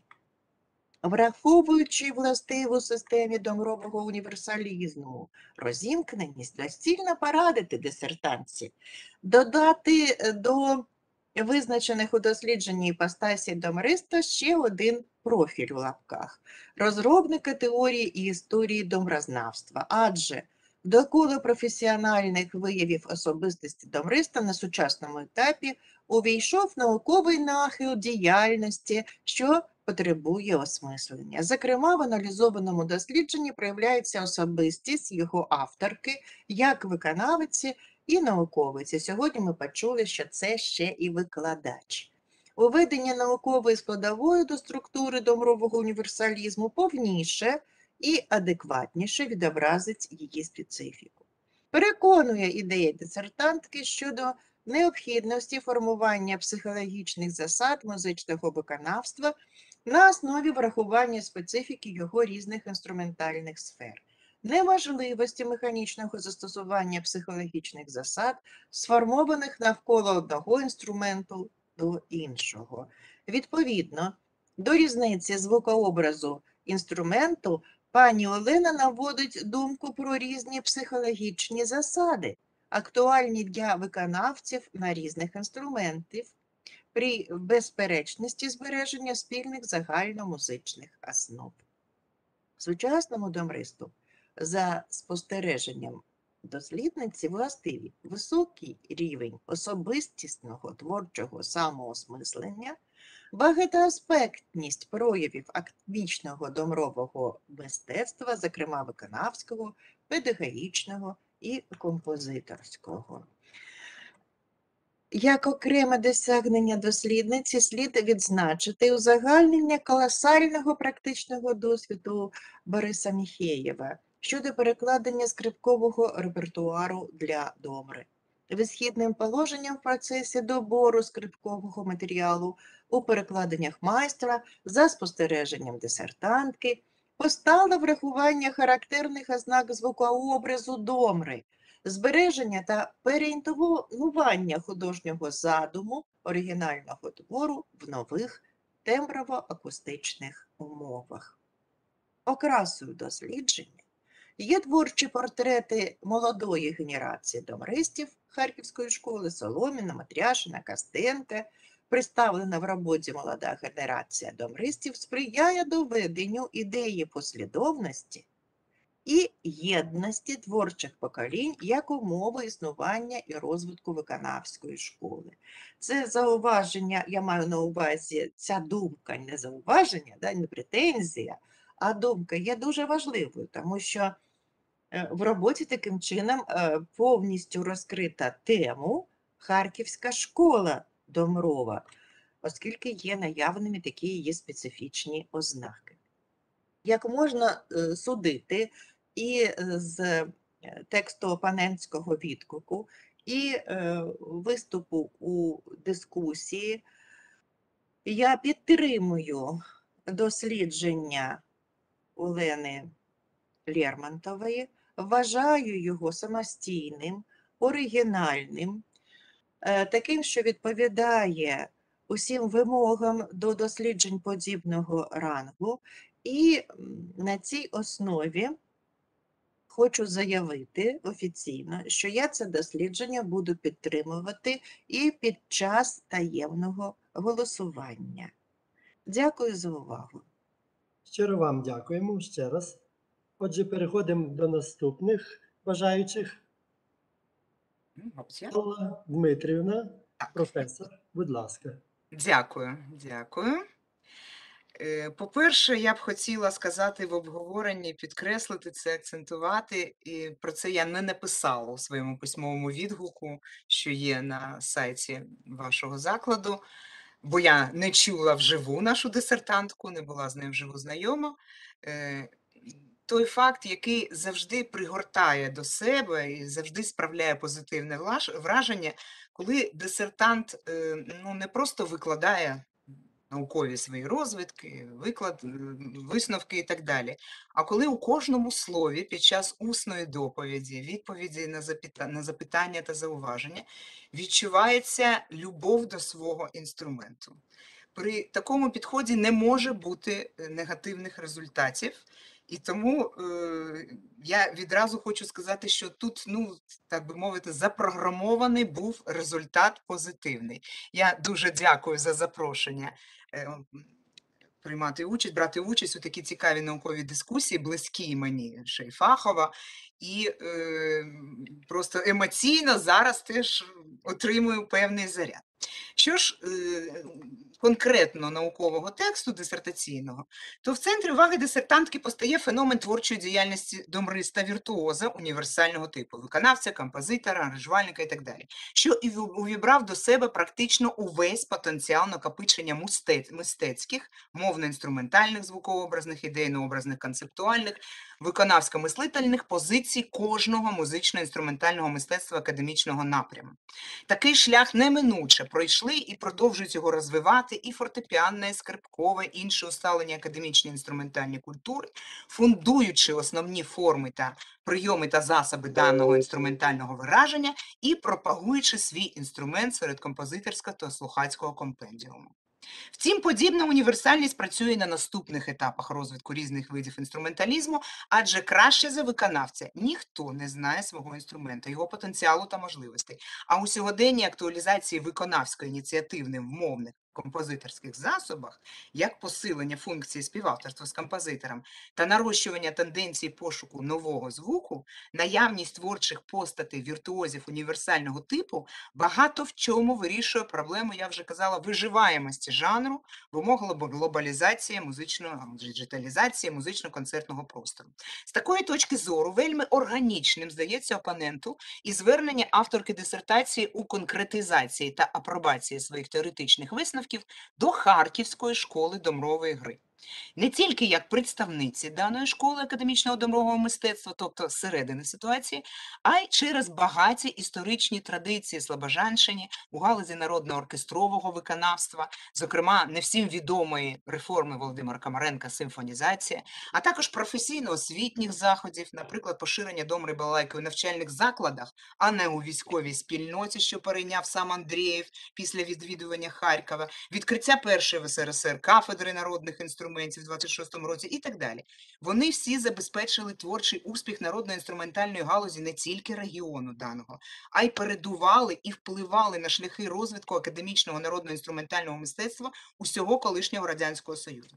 Враховуючи властиву системі домрового універсалізму розімкненість, доцільно порадити дисертантці додати до визначених у дослідженні іпостасі домриста ще один профіль у лапках – розробника теорії і історії домрознавства, адже до кола професіональних виявів особистості домриста на сучасному етапі увійшов науковий нахил діяльності, що потребує осмислення. Зокрема, в аналізованому дослідженні проявляється особистість його авторки як виконавиці і науковиці. Сьогодні ми почули, що це ще і викладач. Уведення наукової складової до структури домрового універсалізму повніше і адекватніше відобразить її специфіку. Переконує ідея дисертантки щодо необхідності формування психологічних засад музичного виконавства на основі врахування специфіки його різних інструментальних сфер, неможливості механічного застосування психологічних засад, сформованих навколо одного інструменту до іншого. Відповідно, до різниці звукообразу інструменту пані Олена наводить думку про різні психологічні засади, актуальні для виконавців на різних інструментів, при безперечності збереження спільних загальномузичних основ. Сучасному домристу, за спостереженням дослідниці, властиві високий рівень особистісного творчого самоосмислення, багатоаспектність проявів активічного домрового мистецтва, зокрема виконавського, педагогічного і композиторського. Як окреме досягнення дослідниці слід відзначити узагальнення колосального практичного досвіду Бориса Міхеєва щодо перекладення скрипкового репертуару для домри. Висхідним положенням в процесі добору скрипкового матеріалу у перекладеннях майстра за спостереженням дисертантки постало врахування характерних ознак звукообразу домри, збереження та переінтонування художнього задуму оригінального твору в нових темброво-акустичних умовах. Окрасою дослідження є творчі портрети молодої генерації домристів Харківської школи Соломіна, Матряшина, Костенка. Представлена в роботі молода генерація домристів сприяє доведенню ідеї послідовності і єдності творчих поколінь як умови існування і розвитку виконавської школи. Це зауваження, я маю на увазі, ця думка, не зауваження, да, не претензія, а думка є дуже важливою, тому що в роботі таким чином повністю розкрита тему «Харківська школа домрова», оскільки є наявними такі її специфічні ознаки. Як можна судити і з тексту опонентського відгуку, і виступу у дискусії, я підтримую дослідження Олени Лермонтової, вважаю його самостійним, оригінальним, е, таким, що відповідає усім вимогам до досліджень подібного рангу. І м, на цій основі хочу заявити офіційно, що я це дослідження буду підтримувати і під час таємного голосування. Дякую за увагу. Щиро вам дякуємо ще раз. Отже, переходимо до наступних бажаючих. Ну, мабуть, я. Алла Дмитрівна, Так. професор, будь ласка. Дякую, дякую. Е, По-перше, я б хотіла сказати в обговоренні, підкреслити це, акцентувати, і про це я не написала у своєму письмовому відгуку, що є на сайті вашого закладу, бо я не чула вживу нашу дисертантку, не була з нею вживу знайома. Е, Той факт, який завжди пригортає до себе і завжди справляє позитивне влаж- враження, коли дисертант е, ну, не просто викладає наукові свої розвідки, виклад, е, висновки і так далі. А коли у кожному слові під час усної доповіді, відповіді на запита- на запитання та зауваження відчувається любов до свого інструменту. При такому підході не може бути е, негативних результатів. І тому е, я відразу хочу сказати, що тут, ну, так би мовити, запрограмований був результат позитивний. Я дуже дякую за запрошення е, м, приймати участь, брати участь у такі цікаві наукові дискусії, близькі мені ще й фахово. І е, просто емоційно зараз теж отримую певний заряд. Що ж е, конкретно наукового тексту дисертаційного, то в центрі уваги дисертантки постає феномен творчої діяльності домриста-віртуоза універсального типу, виконавця, композитора, аранжувальника і так далі, що і ві- увібрав до себе практично увесь потенціал накопичення мистець- мистецьких, мовно-інструментальних, звукообразних, ідейно-образних, концептуальних, виконавсько-мислительних позицій кожного музично-інструментального мистецтва академічного напряму. Такий шлях неминуче пройшли і продовжують його розвивати і фортепіанне, і скрипкове, інші усталені академічні інструментальні культури, фундуючи основні форми та прийоми та засоби даного інструментального вираження і пропагуючи свій інструмент серед композиторського та слухацького компендіуму. Втім, подібна універсальність працює на наступних етапах розвитку різних видів інструменталізму, адже краще за виконавця ніхто не знає свого інструмента, його потенціалу та можливостей. А у сьогоденні актуалізації виконавської ініціативних вмовних композиторських засобах, як посилення функції співавторства з композитором та нарощування тенденції пошуку нового звуку, наявність творчих постатей віртуозів універсального типу багато в чому вирішує проблему, я вже казала, виживаємості жанру в умовах глоб- глобалізації музичної диджиталізації музично-концертного простору. З такої точки зору вельми органічним здається опоненту і звернення авторки дисертації у конкретизації та апробації своїх теоретичних висновків до Харківської школи домрової гри. Не тільки як представниці даної школи академічного домрового мистецтва, тобто середини ситуації, а й через багаті історичні традиції слобожанщини у галузі народного оркестрового виконавства, зокрема не всім відомої реформи Володимира Комаренка «Симфонізація», а також професійно-освітніх заходів, наприклад, поширення домри балалайки у навчальних закладах, а не у військовій спільноті, що перейняв сам Андрієв після відвідування Харкова, відкриття першої в ес ер ес ер кафедри народних інструментів в двадцять шостому році і так далі. Вони всі забезпечили творчий успіх народно-інструментальної галузі не тільки регіону даного, а й передували і впливали на шляхи розвитку академічного народно-інструментального мистецтва усього колишнього Радянського Союзу.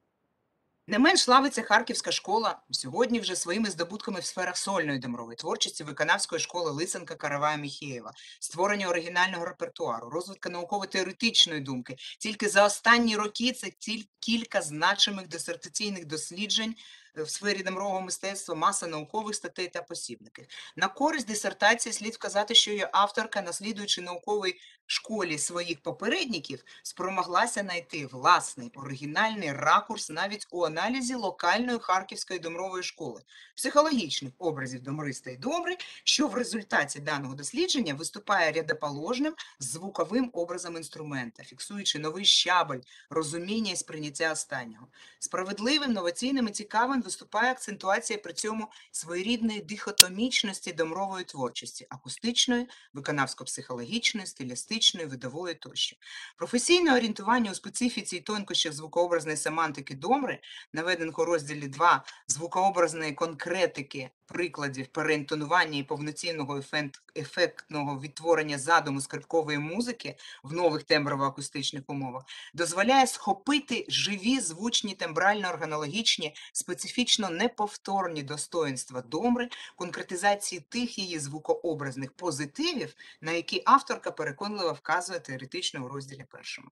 Не менш славиться Харківська школа сьогодні вже своїми здобутками в сферах сольної домрової творчості, виконавської школи Лисенка, Каравая, Міхеєва, створення оригінального репертуару, розвитку науково-теоретичної думки. Тільки за останні роки це тіль- кілька значимих дисертаційних досліджень в сфері домрового мистецтва, маса наукових статей та посібників. На користь дисертації слід вказати, що її авторка, наслідуючи науковій школі своїх попередників, спромоглася знайти власний оригінальний ракурс навіть у аналізі локальної Харківської домрової школи, психологічних образів домриста і домри, що в результаті даного дослідження виступає рядоположним звуковим образом інструмента, фіксуючи новий щабель розуміння і сприйняття останнього. Справедливим, новаційним і цікавим виступає акцентуація при цьому своєрідної дихотомічності домрової творчості, акустичної, виконавсько-психологічної, стилістичної, видової тощо. Професійне орієнтування у специфіці і тонкощах звукообразної семантики домри, наведених у розділі два звукообразної конкретики прикладів переінтонування і повноцінного ефект- ефектного відтворення задуму скрипкової музики в нових темброво-акустичних умовах, дозволяє схопити живі звучні тембрально-органологічні, специфічно неповторні достоїнства домри, конкретизації тих її звукообразних позитивів, на які авторка переконливо вказує теоретично у розділі першому.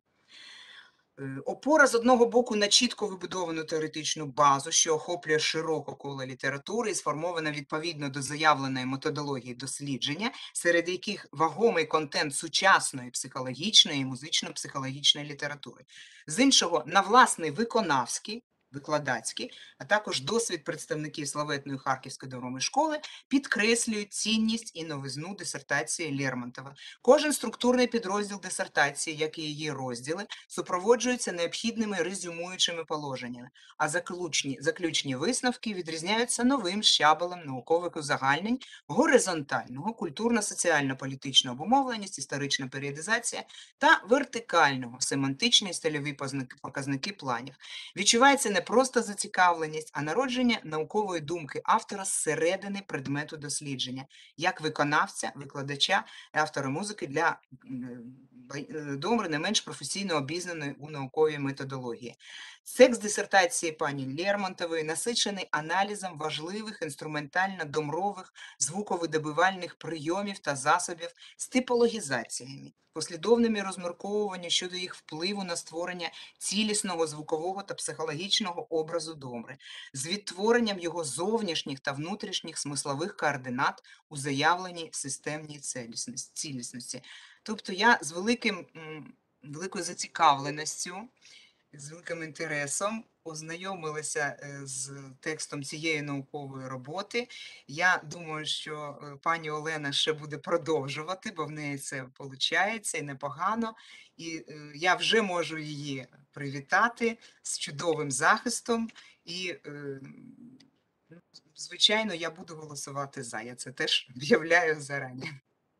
Е, Опора з одного боку на чітко вибудовану теоретичну базу, що охоплює широке коло літератури і сформована відповідно до заявленої методології дослідження, серед яких вагомий контент сучасної психологічної і музично-психологічної літератури. З іншого, на власний виконавський, викладацький, а також досвід представників славетної Харківської домрової школи підкреслюють цінність і новизну дисертації Лермонтова. Кожен структурний підрозділ дисертації, як і її розділи, супроводжуються необхідними резюмуючими положеннями, а заключні, заключні висновки відрізняються новим щабелем наукових узагальнень горизонтального, культурно-соціально-політичного обумовленість, історична періодизація та вертикального, семантичні і стильові познаки- показники планів. Відчувається не просто зацікавленість, а народження наукової думки автора зсередини предмету дослідження, як виконавця, викладача і автора музики для м, бай- е, домри не менш професійно обізнаної у науковій методології. Текст дисертації пані Лермонтової насичений аналізом важливих інструментально-домрових звуковидобивальних прийомів та засобів з типологізаціями, послідовними розмірковуваннями щодо їх впливу на створення цілісного звукового та психологічного образу домри, з відтворенням його зовнішніх та внутрішніх смислових координат у заявленій системній цілісності- цілісності. Тобто я з великим, м, великою зацікавленістю, з великим інтересом ознайомилася е, з текстом цієї наукової роботи. Я думаю, що е, пані Олена ще буде продовжувати, бо в неї це виходить і непогано. І е, я вже можу її привітати з чудовим захистом. І, е, ну, звичайно, я буду голосувати за. Я це теж об'являю зарані.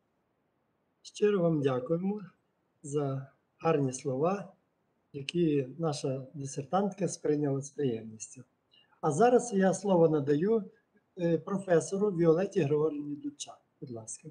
Щиро вам дякуємо за гарні слова, які наша дисертантка сприйняла з приємністю. А зараз я слово надаю е, професору Віолеті Григорівні Дубчак. Будь ласка.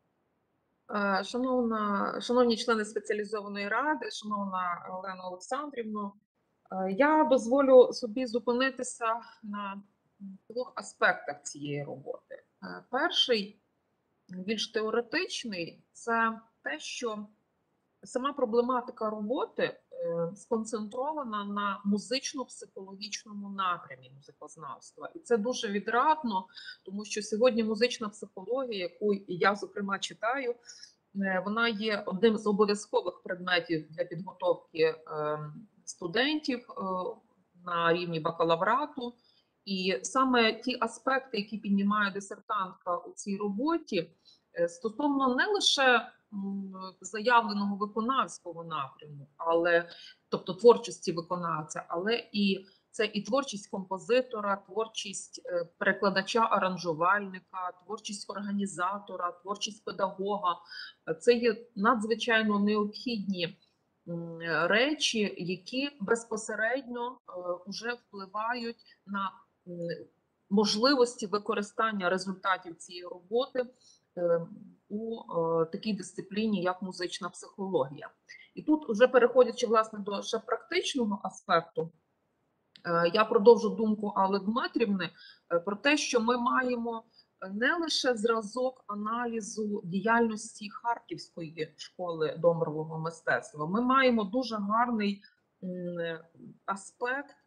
Е, Шановна, шановні члени спеціалізованої ради, шановна Олена Олександрівна, е, я дозволю собі зупинитися на двох аспектах цієї роботи. Е, Перший, більш теоретичний, це те, що сама проблематика роботи е, сконцентрована на музично-психологічному напрямі музикознавства. І це дуже відрадно, тому що сьогодні музична психологія, яку я, зокрема, читаю, е, вона є одним з обов'язкових предметів для підготовки е, студентів е, на рівні бакалаврату. І саме ті аспекти, які піднімає дисертантка у цій роботі, е, стосовно не лише м, заявленого виконавського напряму, але тобто творчості виконавця, але і це і творчість композитора, творчість е, перекладача-аранжувальника, творчість організатора, творчість педагога. Е, Це є надзвичайно необхідні м, речі, які безпосередньо вже впливають на м, можливості використання результатів цієї роботи е, у е, такій дисципліні, як музична психологія. І тут, вже переходячи власне до ще практичного аспекту, е, я продовжу думку Алли Дмитрівни е, про те, що ми маємо не лише зразок аналізу діяльності Харківської школи домрового мистецтва, ми маємо дуже гарний м, аспект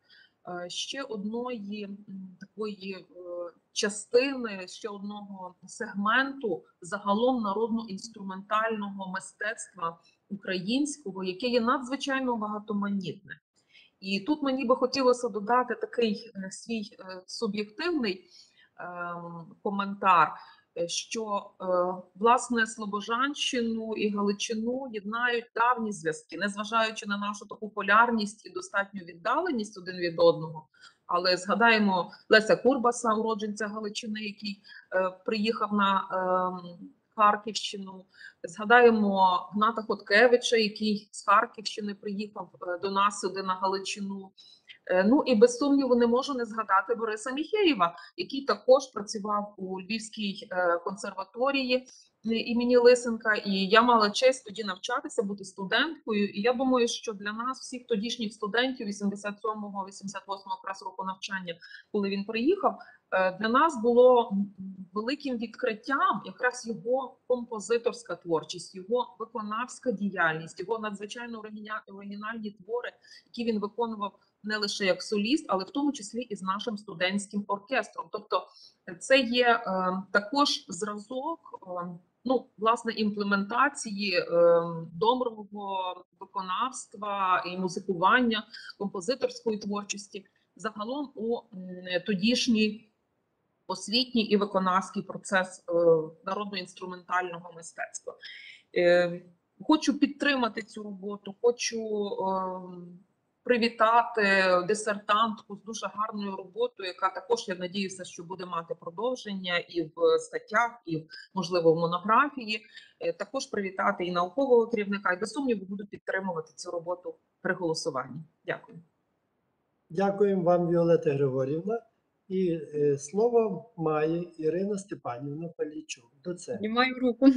е, ще одної м, такої е, частини, ще одного сегменту загалом народно-інструментального мистецтва українського, яке є надзвичайно багатоманітне. І тут мені би хотілося додати такий е, свій е, суб'єктивний ем, коментар, е, що е, власне Слобожанщину і Галичину єднають давні зв'язки, незважаючи на нашу таку полярність і достатню віддаленість один від одного. Але згадаємо Леся Курбаса, уродженця Галичини, який е, приїхав на е, Харківщину. Згадаємо Гната Хоткевича, який з Харківщини приїхав е, до нас сюди на Галичину. Е, ну і без сумніву не можу не згадати Бориса Міхеєва, який також працював у Львівській е, консерваторії імені Лисенка. І я мала честь тоді навчатися, бути студенткою. І я думаю, що для нас, всіх тодішніх студентів вісімдесят сьомого вісімдесят восьмого якраз року навчання, коли він приїхав, е, для нас було великим відкриттям якраз його композиторська творчість, його виконавська діяльність, його надзвичайно оригінальні твори, які він виконував не лише як соліст, але в тому числі і з нашим студентським оркестром. Тобто це є е, також зразок, е, ну, власне, імплементації е, домрового виконавства і музикування, композиторської творчості загалом у е, тодішній освітній і виконавський процес е, народно-інструментального мистецтва. Е, хочу підтримати цю роботу, хочу е, привітати дисертантку з дуже гарною роботою, яка також, я надіюся, що буде мати продовження і в статтях, і, можливо, в монографії. Е, також привітати і наукового керівника, і без сумніву буду підтримувати цю роботу при голосуванні. Дякую. Дякуємо вам, Віолетта Григорівна. І е, слово має Ірина Степанівна Палійчук. Доцент. Піднімаю руку.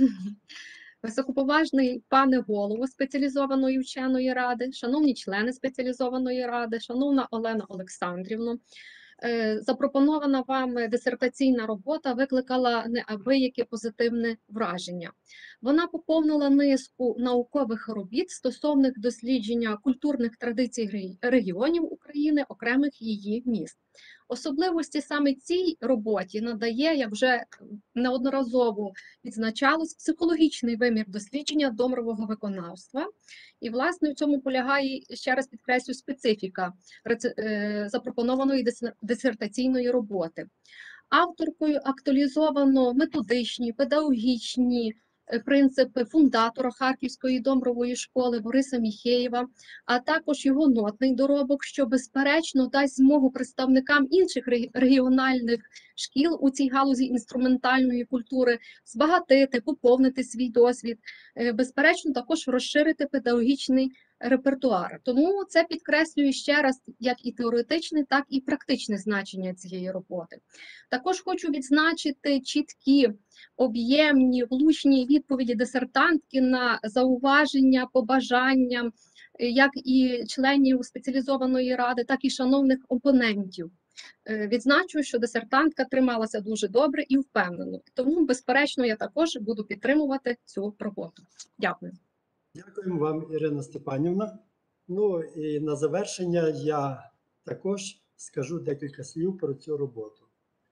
Високоповажний пане голово спеціалізованої вченої ради, шановні члени спеціалізованої ради, шановна Олена Олександрівна, е, запропонована вами дисертаційна робота викликала неабияке позитивне враження. Вона поповнила низку наукових робіт стосовних дослідження культурних традицій регіонів України, окремих її міст. Особливості саме цій роботі надає, як вже неодноразово відзначалось, психологічний вимір дослідження домрового виконавства. І, власне, в цьому полягає, ще раз підкреслю, специфіка запропонованої дисертаційної роботи. Авторкою актуалізовано методичні, педагогічні принципи фундатора Харківської домрової школи Бориса Міхеєва, а також його нотний доробок, що, безперечно, дасть змогу представникам інших регіональних шкіл у цій галузі інструментальної культури збагатити, поповнити свій досвід, безперечно, також розширити педагогічний репертуар. Тому це підкреслює ще раз як і теоретичне, так і практичне значення цієї роботи. Також хочу відзначити чіткі, об'ємні, влучні відповіді дисертантки на зауваження, побажання, як і членів спеціалізованої ради, так і шановних опонентів. Відзначу, що дисертантка трималася дуже добре і впевнено. Тому, безперечно, я також буду підтримувати цю роботу. Дякую. Дякуємо вам, Ірина Степанівна. Ну і на завершення я також скажу декілька слів про цю роботу.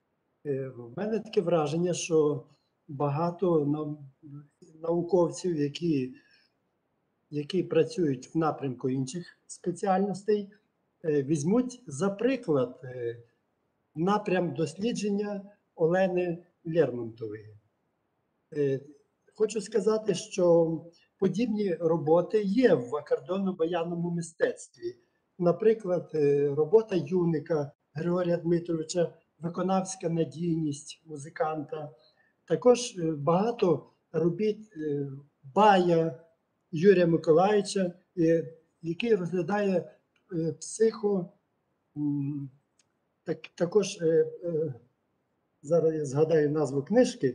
В мене таке враження, що багато науковців, які, які працюють в напрямку інших спеціальностей, візьмуть за приклад напрям дослідження Олени Лермонтової. Хочу сказати, що подібні роботи є в акордеонно-баянному мистецтві. Наприклад, робота юника Григорія Дмитровича «Виконавська надійність музиканта». Також багато робіт Бая Юрія Миколаївича, який розглядає психо, так, також, зараз я згадаю назву книжки.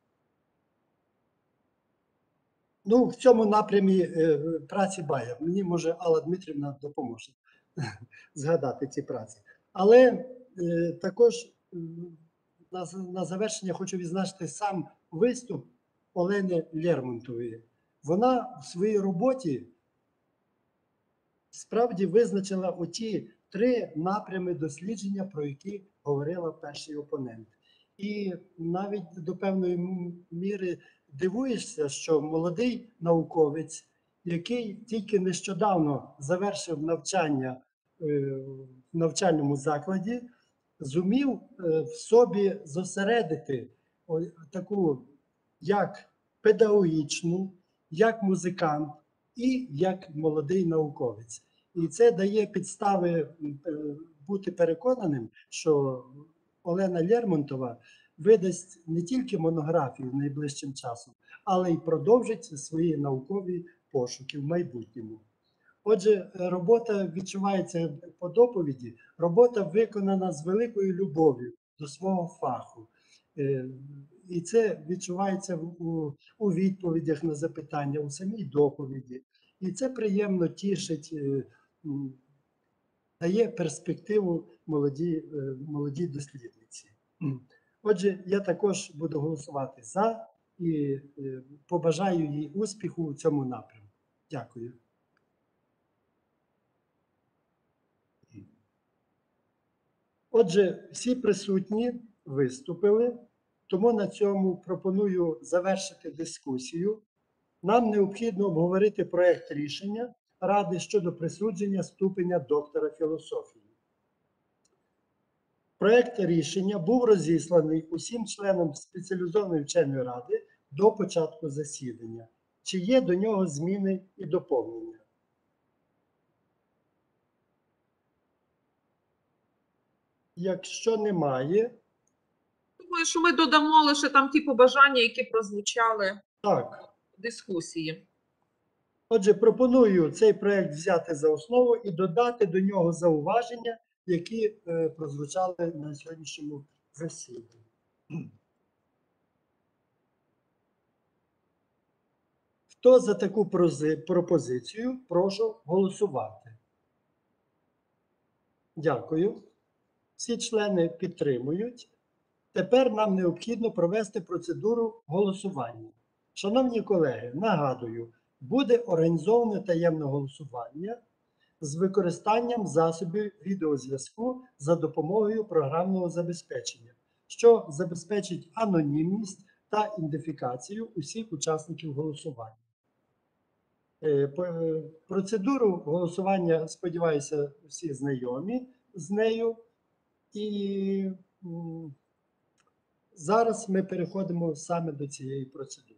Ну, в цьому напрямі праці Бая. Мені, може, Алла Дмитрівна допоможе згадати ці праці. Але також на, на завершення хочу відзначити сам виступ Олени Лермонтової. Вона в своїй роботі справді визначила оті три напрями дослідження, про які говорила перший опонент. І навіть до певної м- міри дивуєшся, що молодий науковець, який тільки нещодавно завершив навчання е, в навчальному закладі, зумів е, в собі зосередити о- таку як педагогічну, як музикант і як молодий науковець. І це дає підстави м, е, бути переконаним, що Олена Лермонтова видасть не тільки монографію найближчим часом, але й продовжить свої наукові пошуки в майбутньому. Отже, робота відчувається по доповіді, робота виконана з великою любов'ю до свого фаху. Е, І це відчувається у, у відповідях на запитання, у самій доповіді. І це приємно тішить, е, м, дає перспективу молодій, е, молодій дослідниці. М. Отже, я також буду голосувати за і е, побажаю їй успіху у цьому напрямку. Дякую. Отже, всі присутні виступили, тому на цьому пропоную завершити дискусію. Нам необхідно обговорити проект рішення Ради щодо присудження ступеня доктора філософії. Проект рішення був розісланий усім членам спеціалізованої вченої ради до початку засідання. Чи є до нього зміни і доповнення? Якщо немає, Думаю, що ми додамо лише там ті побажання, які прозвучали так. в дискусії. Отже, пропоную цей проект взяти за основу і додати до нього зауваження, які е, прозвучали на сьогоднішньому засіданні. Хто за таку прози- пропозицію, прошу голосувати. Дякую. Всі члени підтримують. Тепер нам необхідно провести процедуру голосування. Шановні колеги, нагадую, буде організоване таємне голосування з використанням засобів відеозв'язку за допомогою програмного забезпечення, що забезпечить анонімність та ідентифікацію усіх учасників голосування. Е, по- е, Процедуру голосування, сподіваюся, всі знайомі з нею. І м, зараз ми переходимо саме до цієї процедури.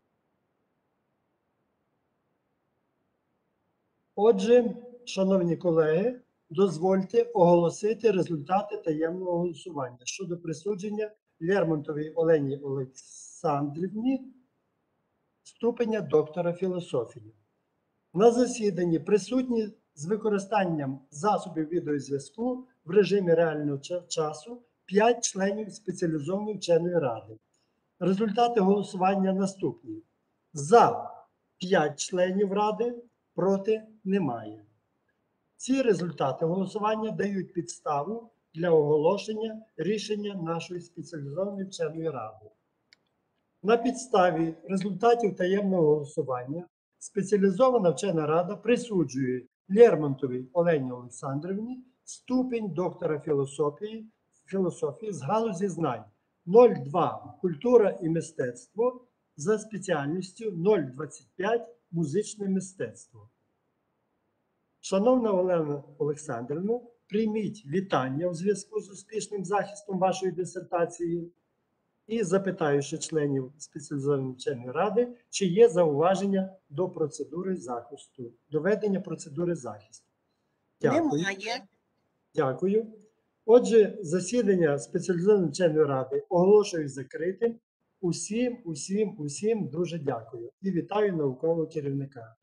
Отже, шановні колеги, дозвольте оголосити результати таємного голосування щодо присудження Лермонтовій Олені Олександрівні ступеня доктора філософії. На засіданні присутні з використанням засобів відеозв'язку в режимі реального ча- часу п'ять членів спеціалізованої вченої ради. Результати голосування наступні. За п'ять членів ради, проти немає. Ці результати голосування дають підставу для оголошення рішення нашої спеціалізованої вченої ради. На підставі результатів таємного голосування спеціалізована вчена рада присуджує Лермонтовій Олені Олександрівні ступінь доктора філософії, філософії з галузі знань нуль два культура і мистецтво за спеціальністю нуль двадцять п'ять музичне мистецтво. Шановна Олена Олександрівна, прийміть вітання у зв'язку з успішним захистом вашої дисертації і запитаючи членів спеціалізованої вченої ради, чи є зауваження до процедури захисту, до ведення процедури захисту. Дякую. Немає. Дякую. Отже, засідання спеціалізованої вченої ради оголошую закритим. Усім, усім, усім дуже дякую і вітаю наукового керівника.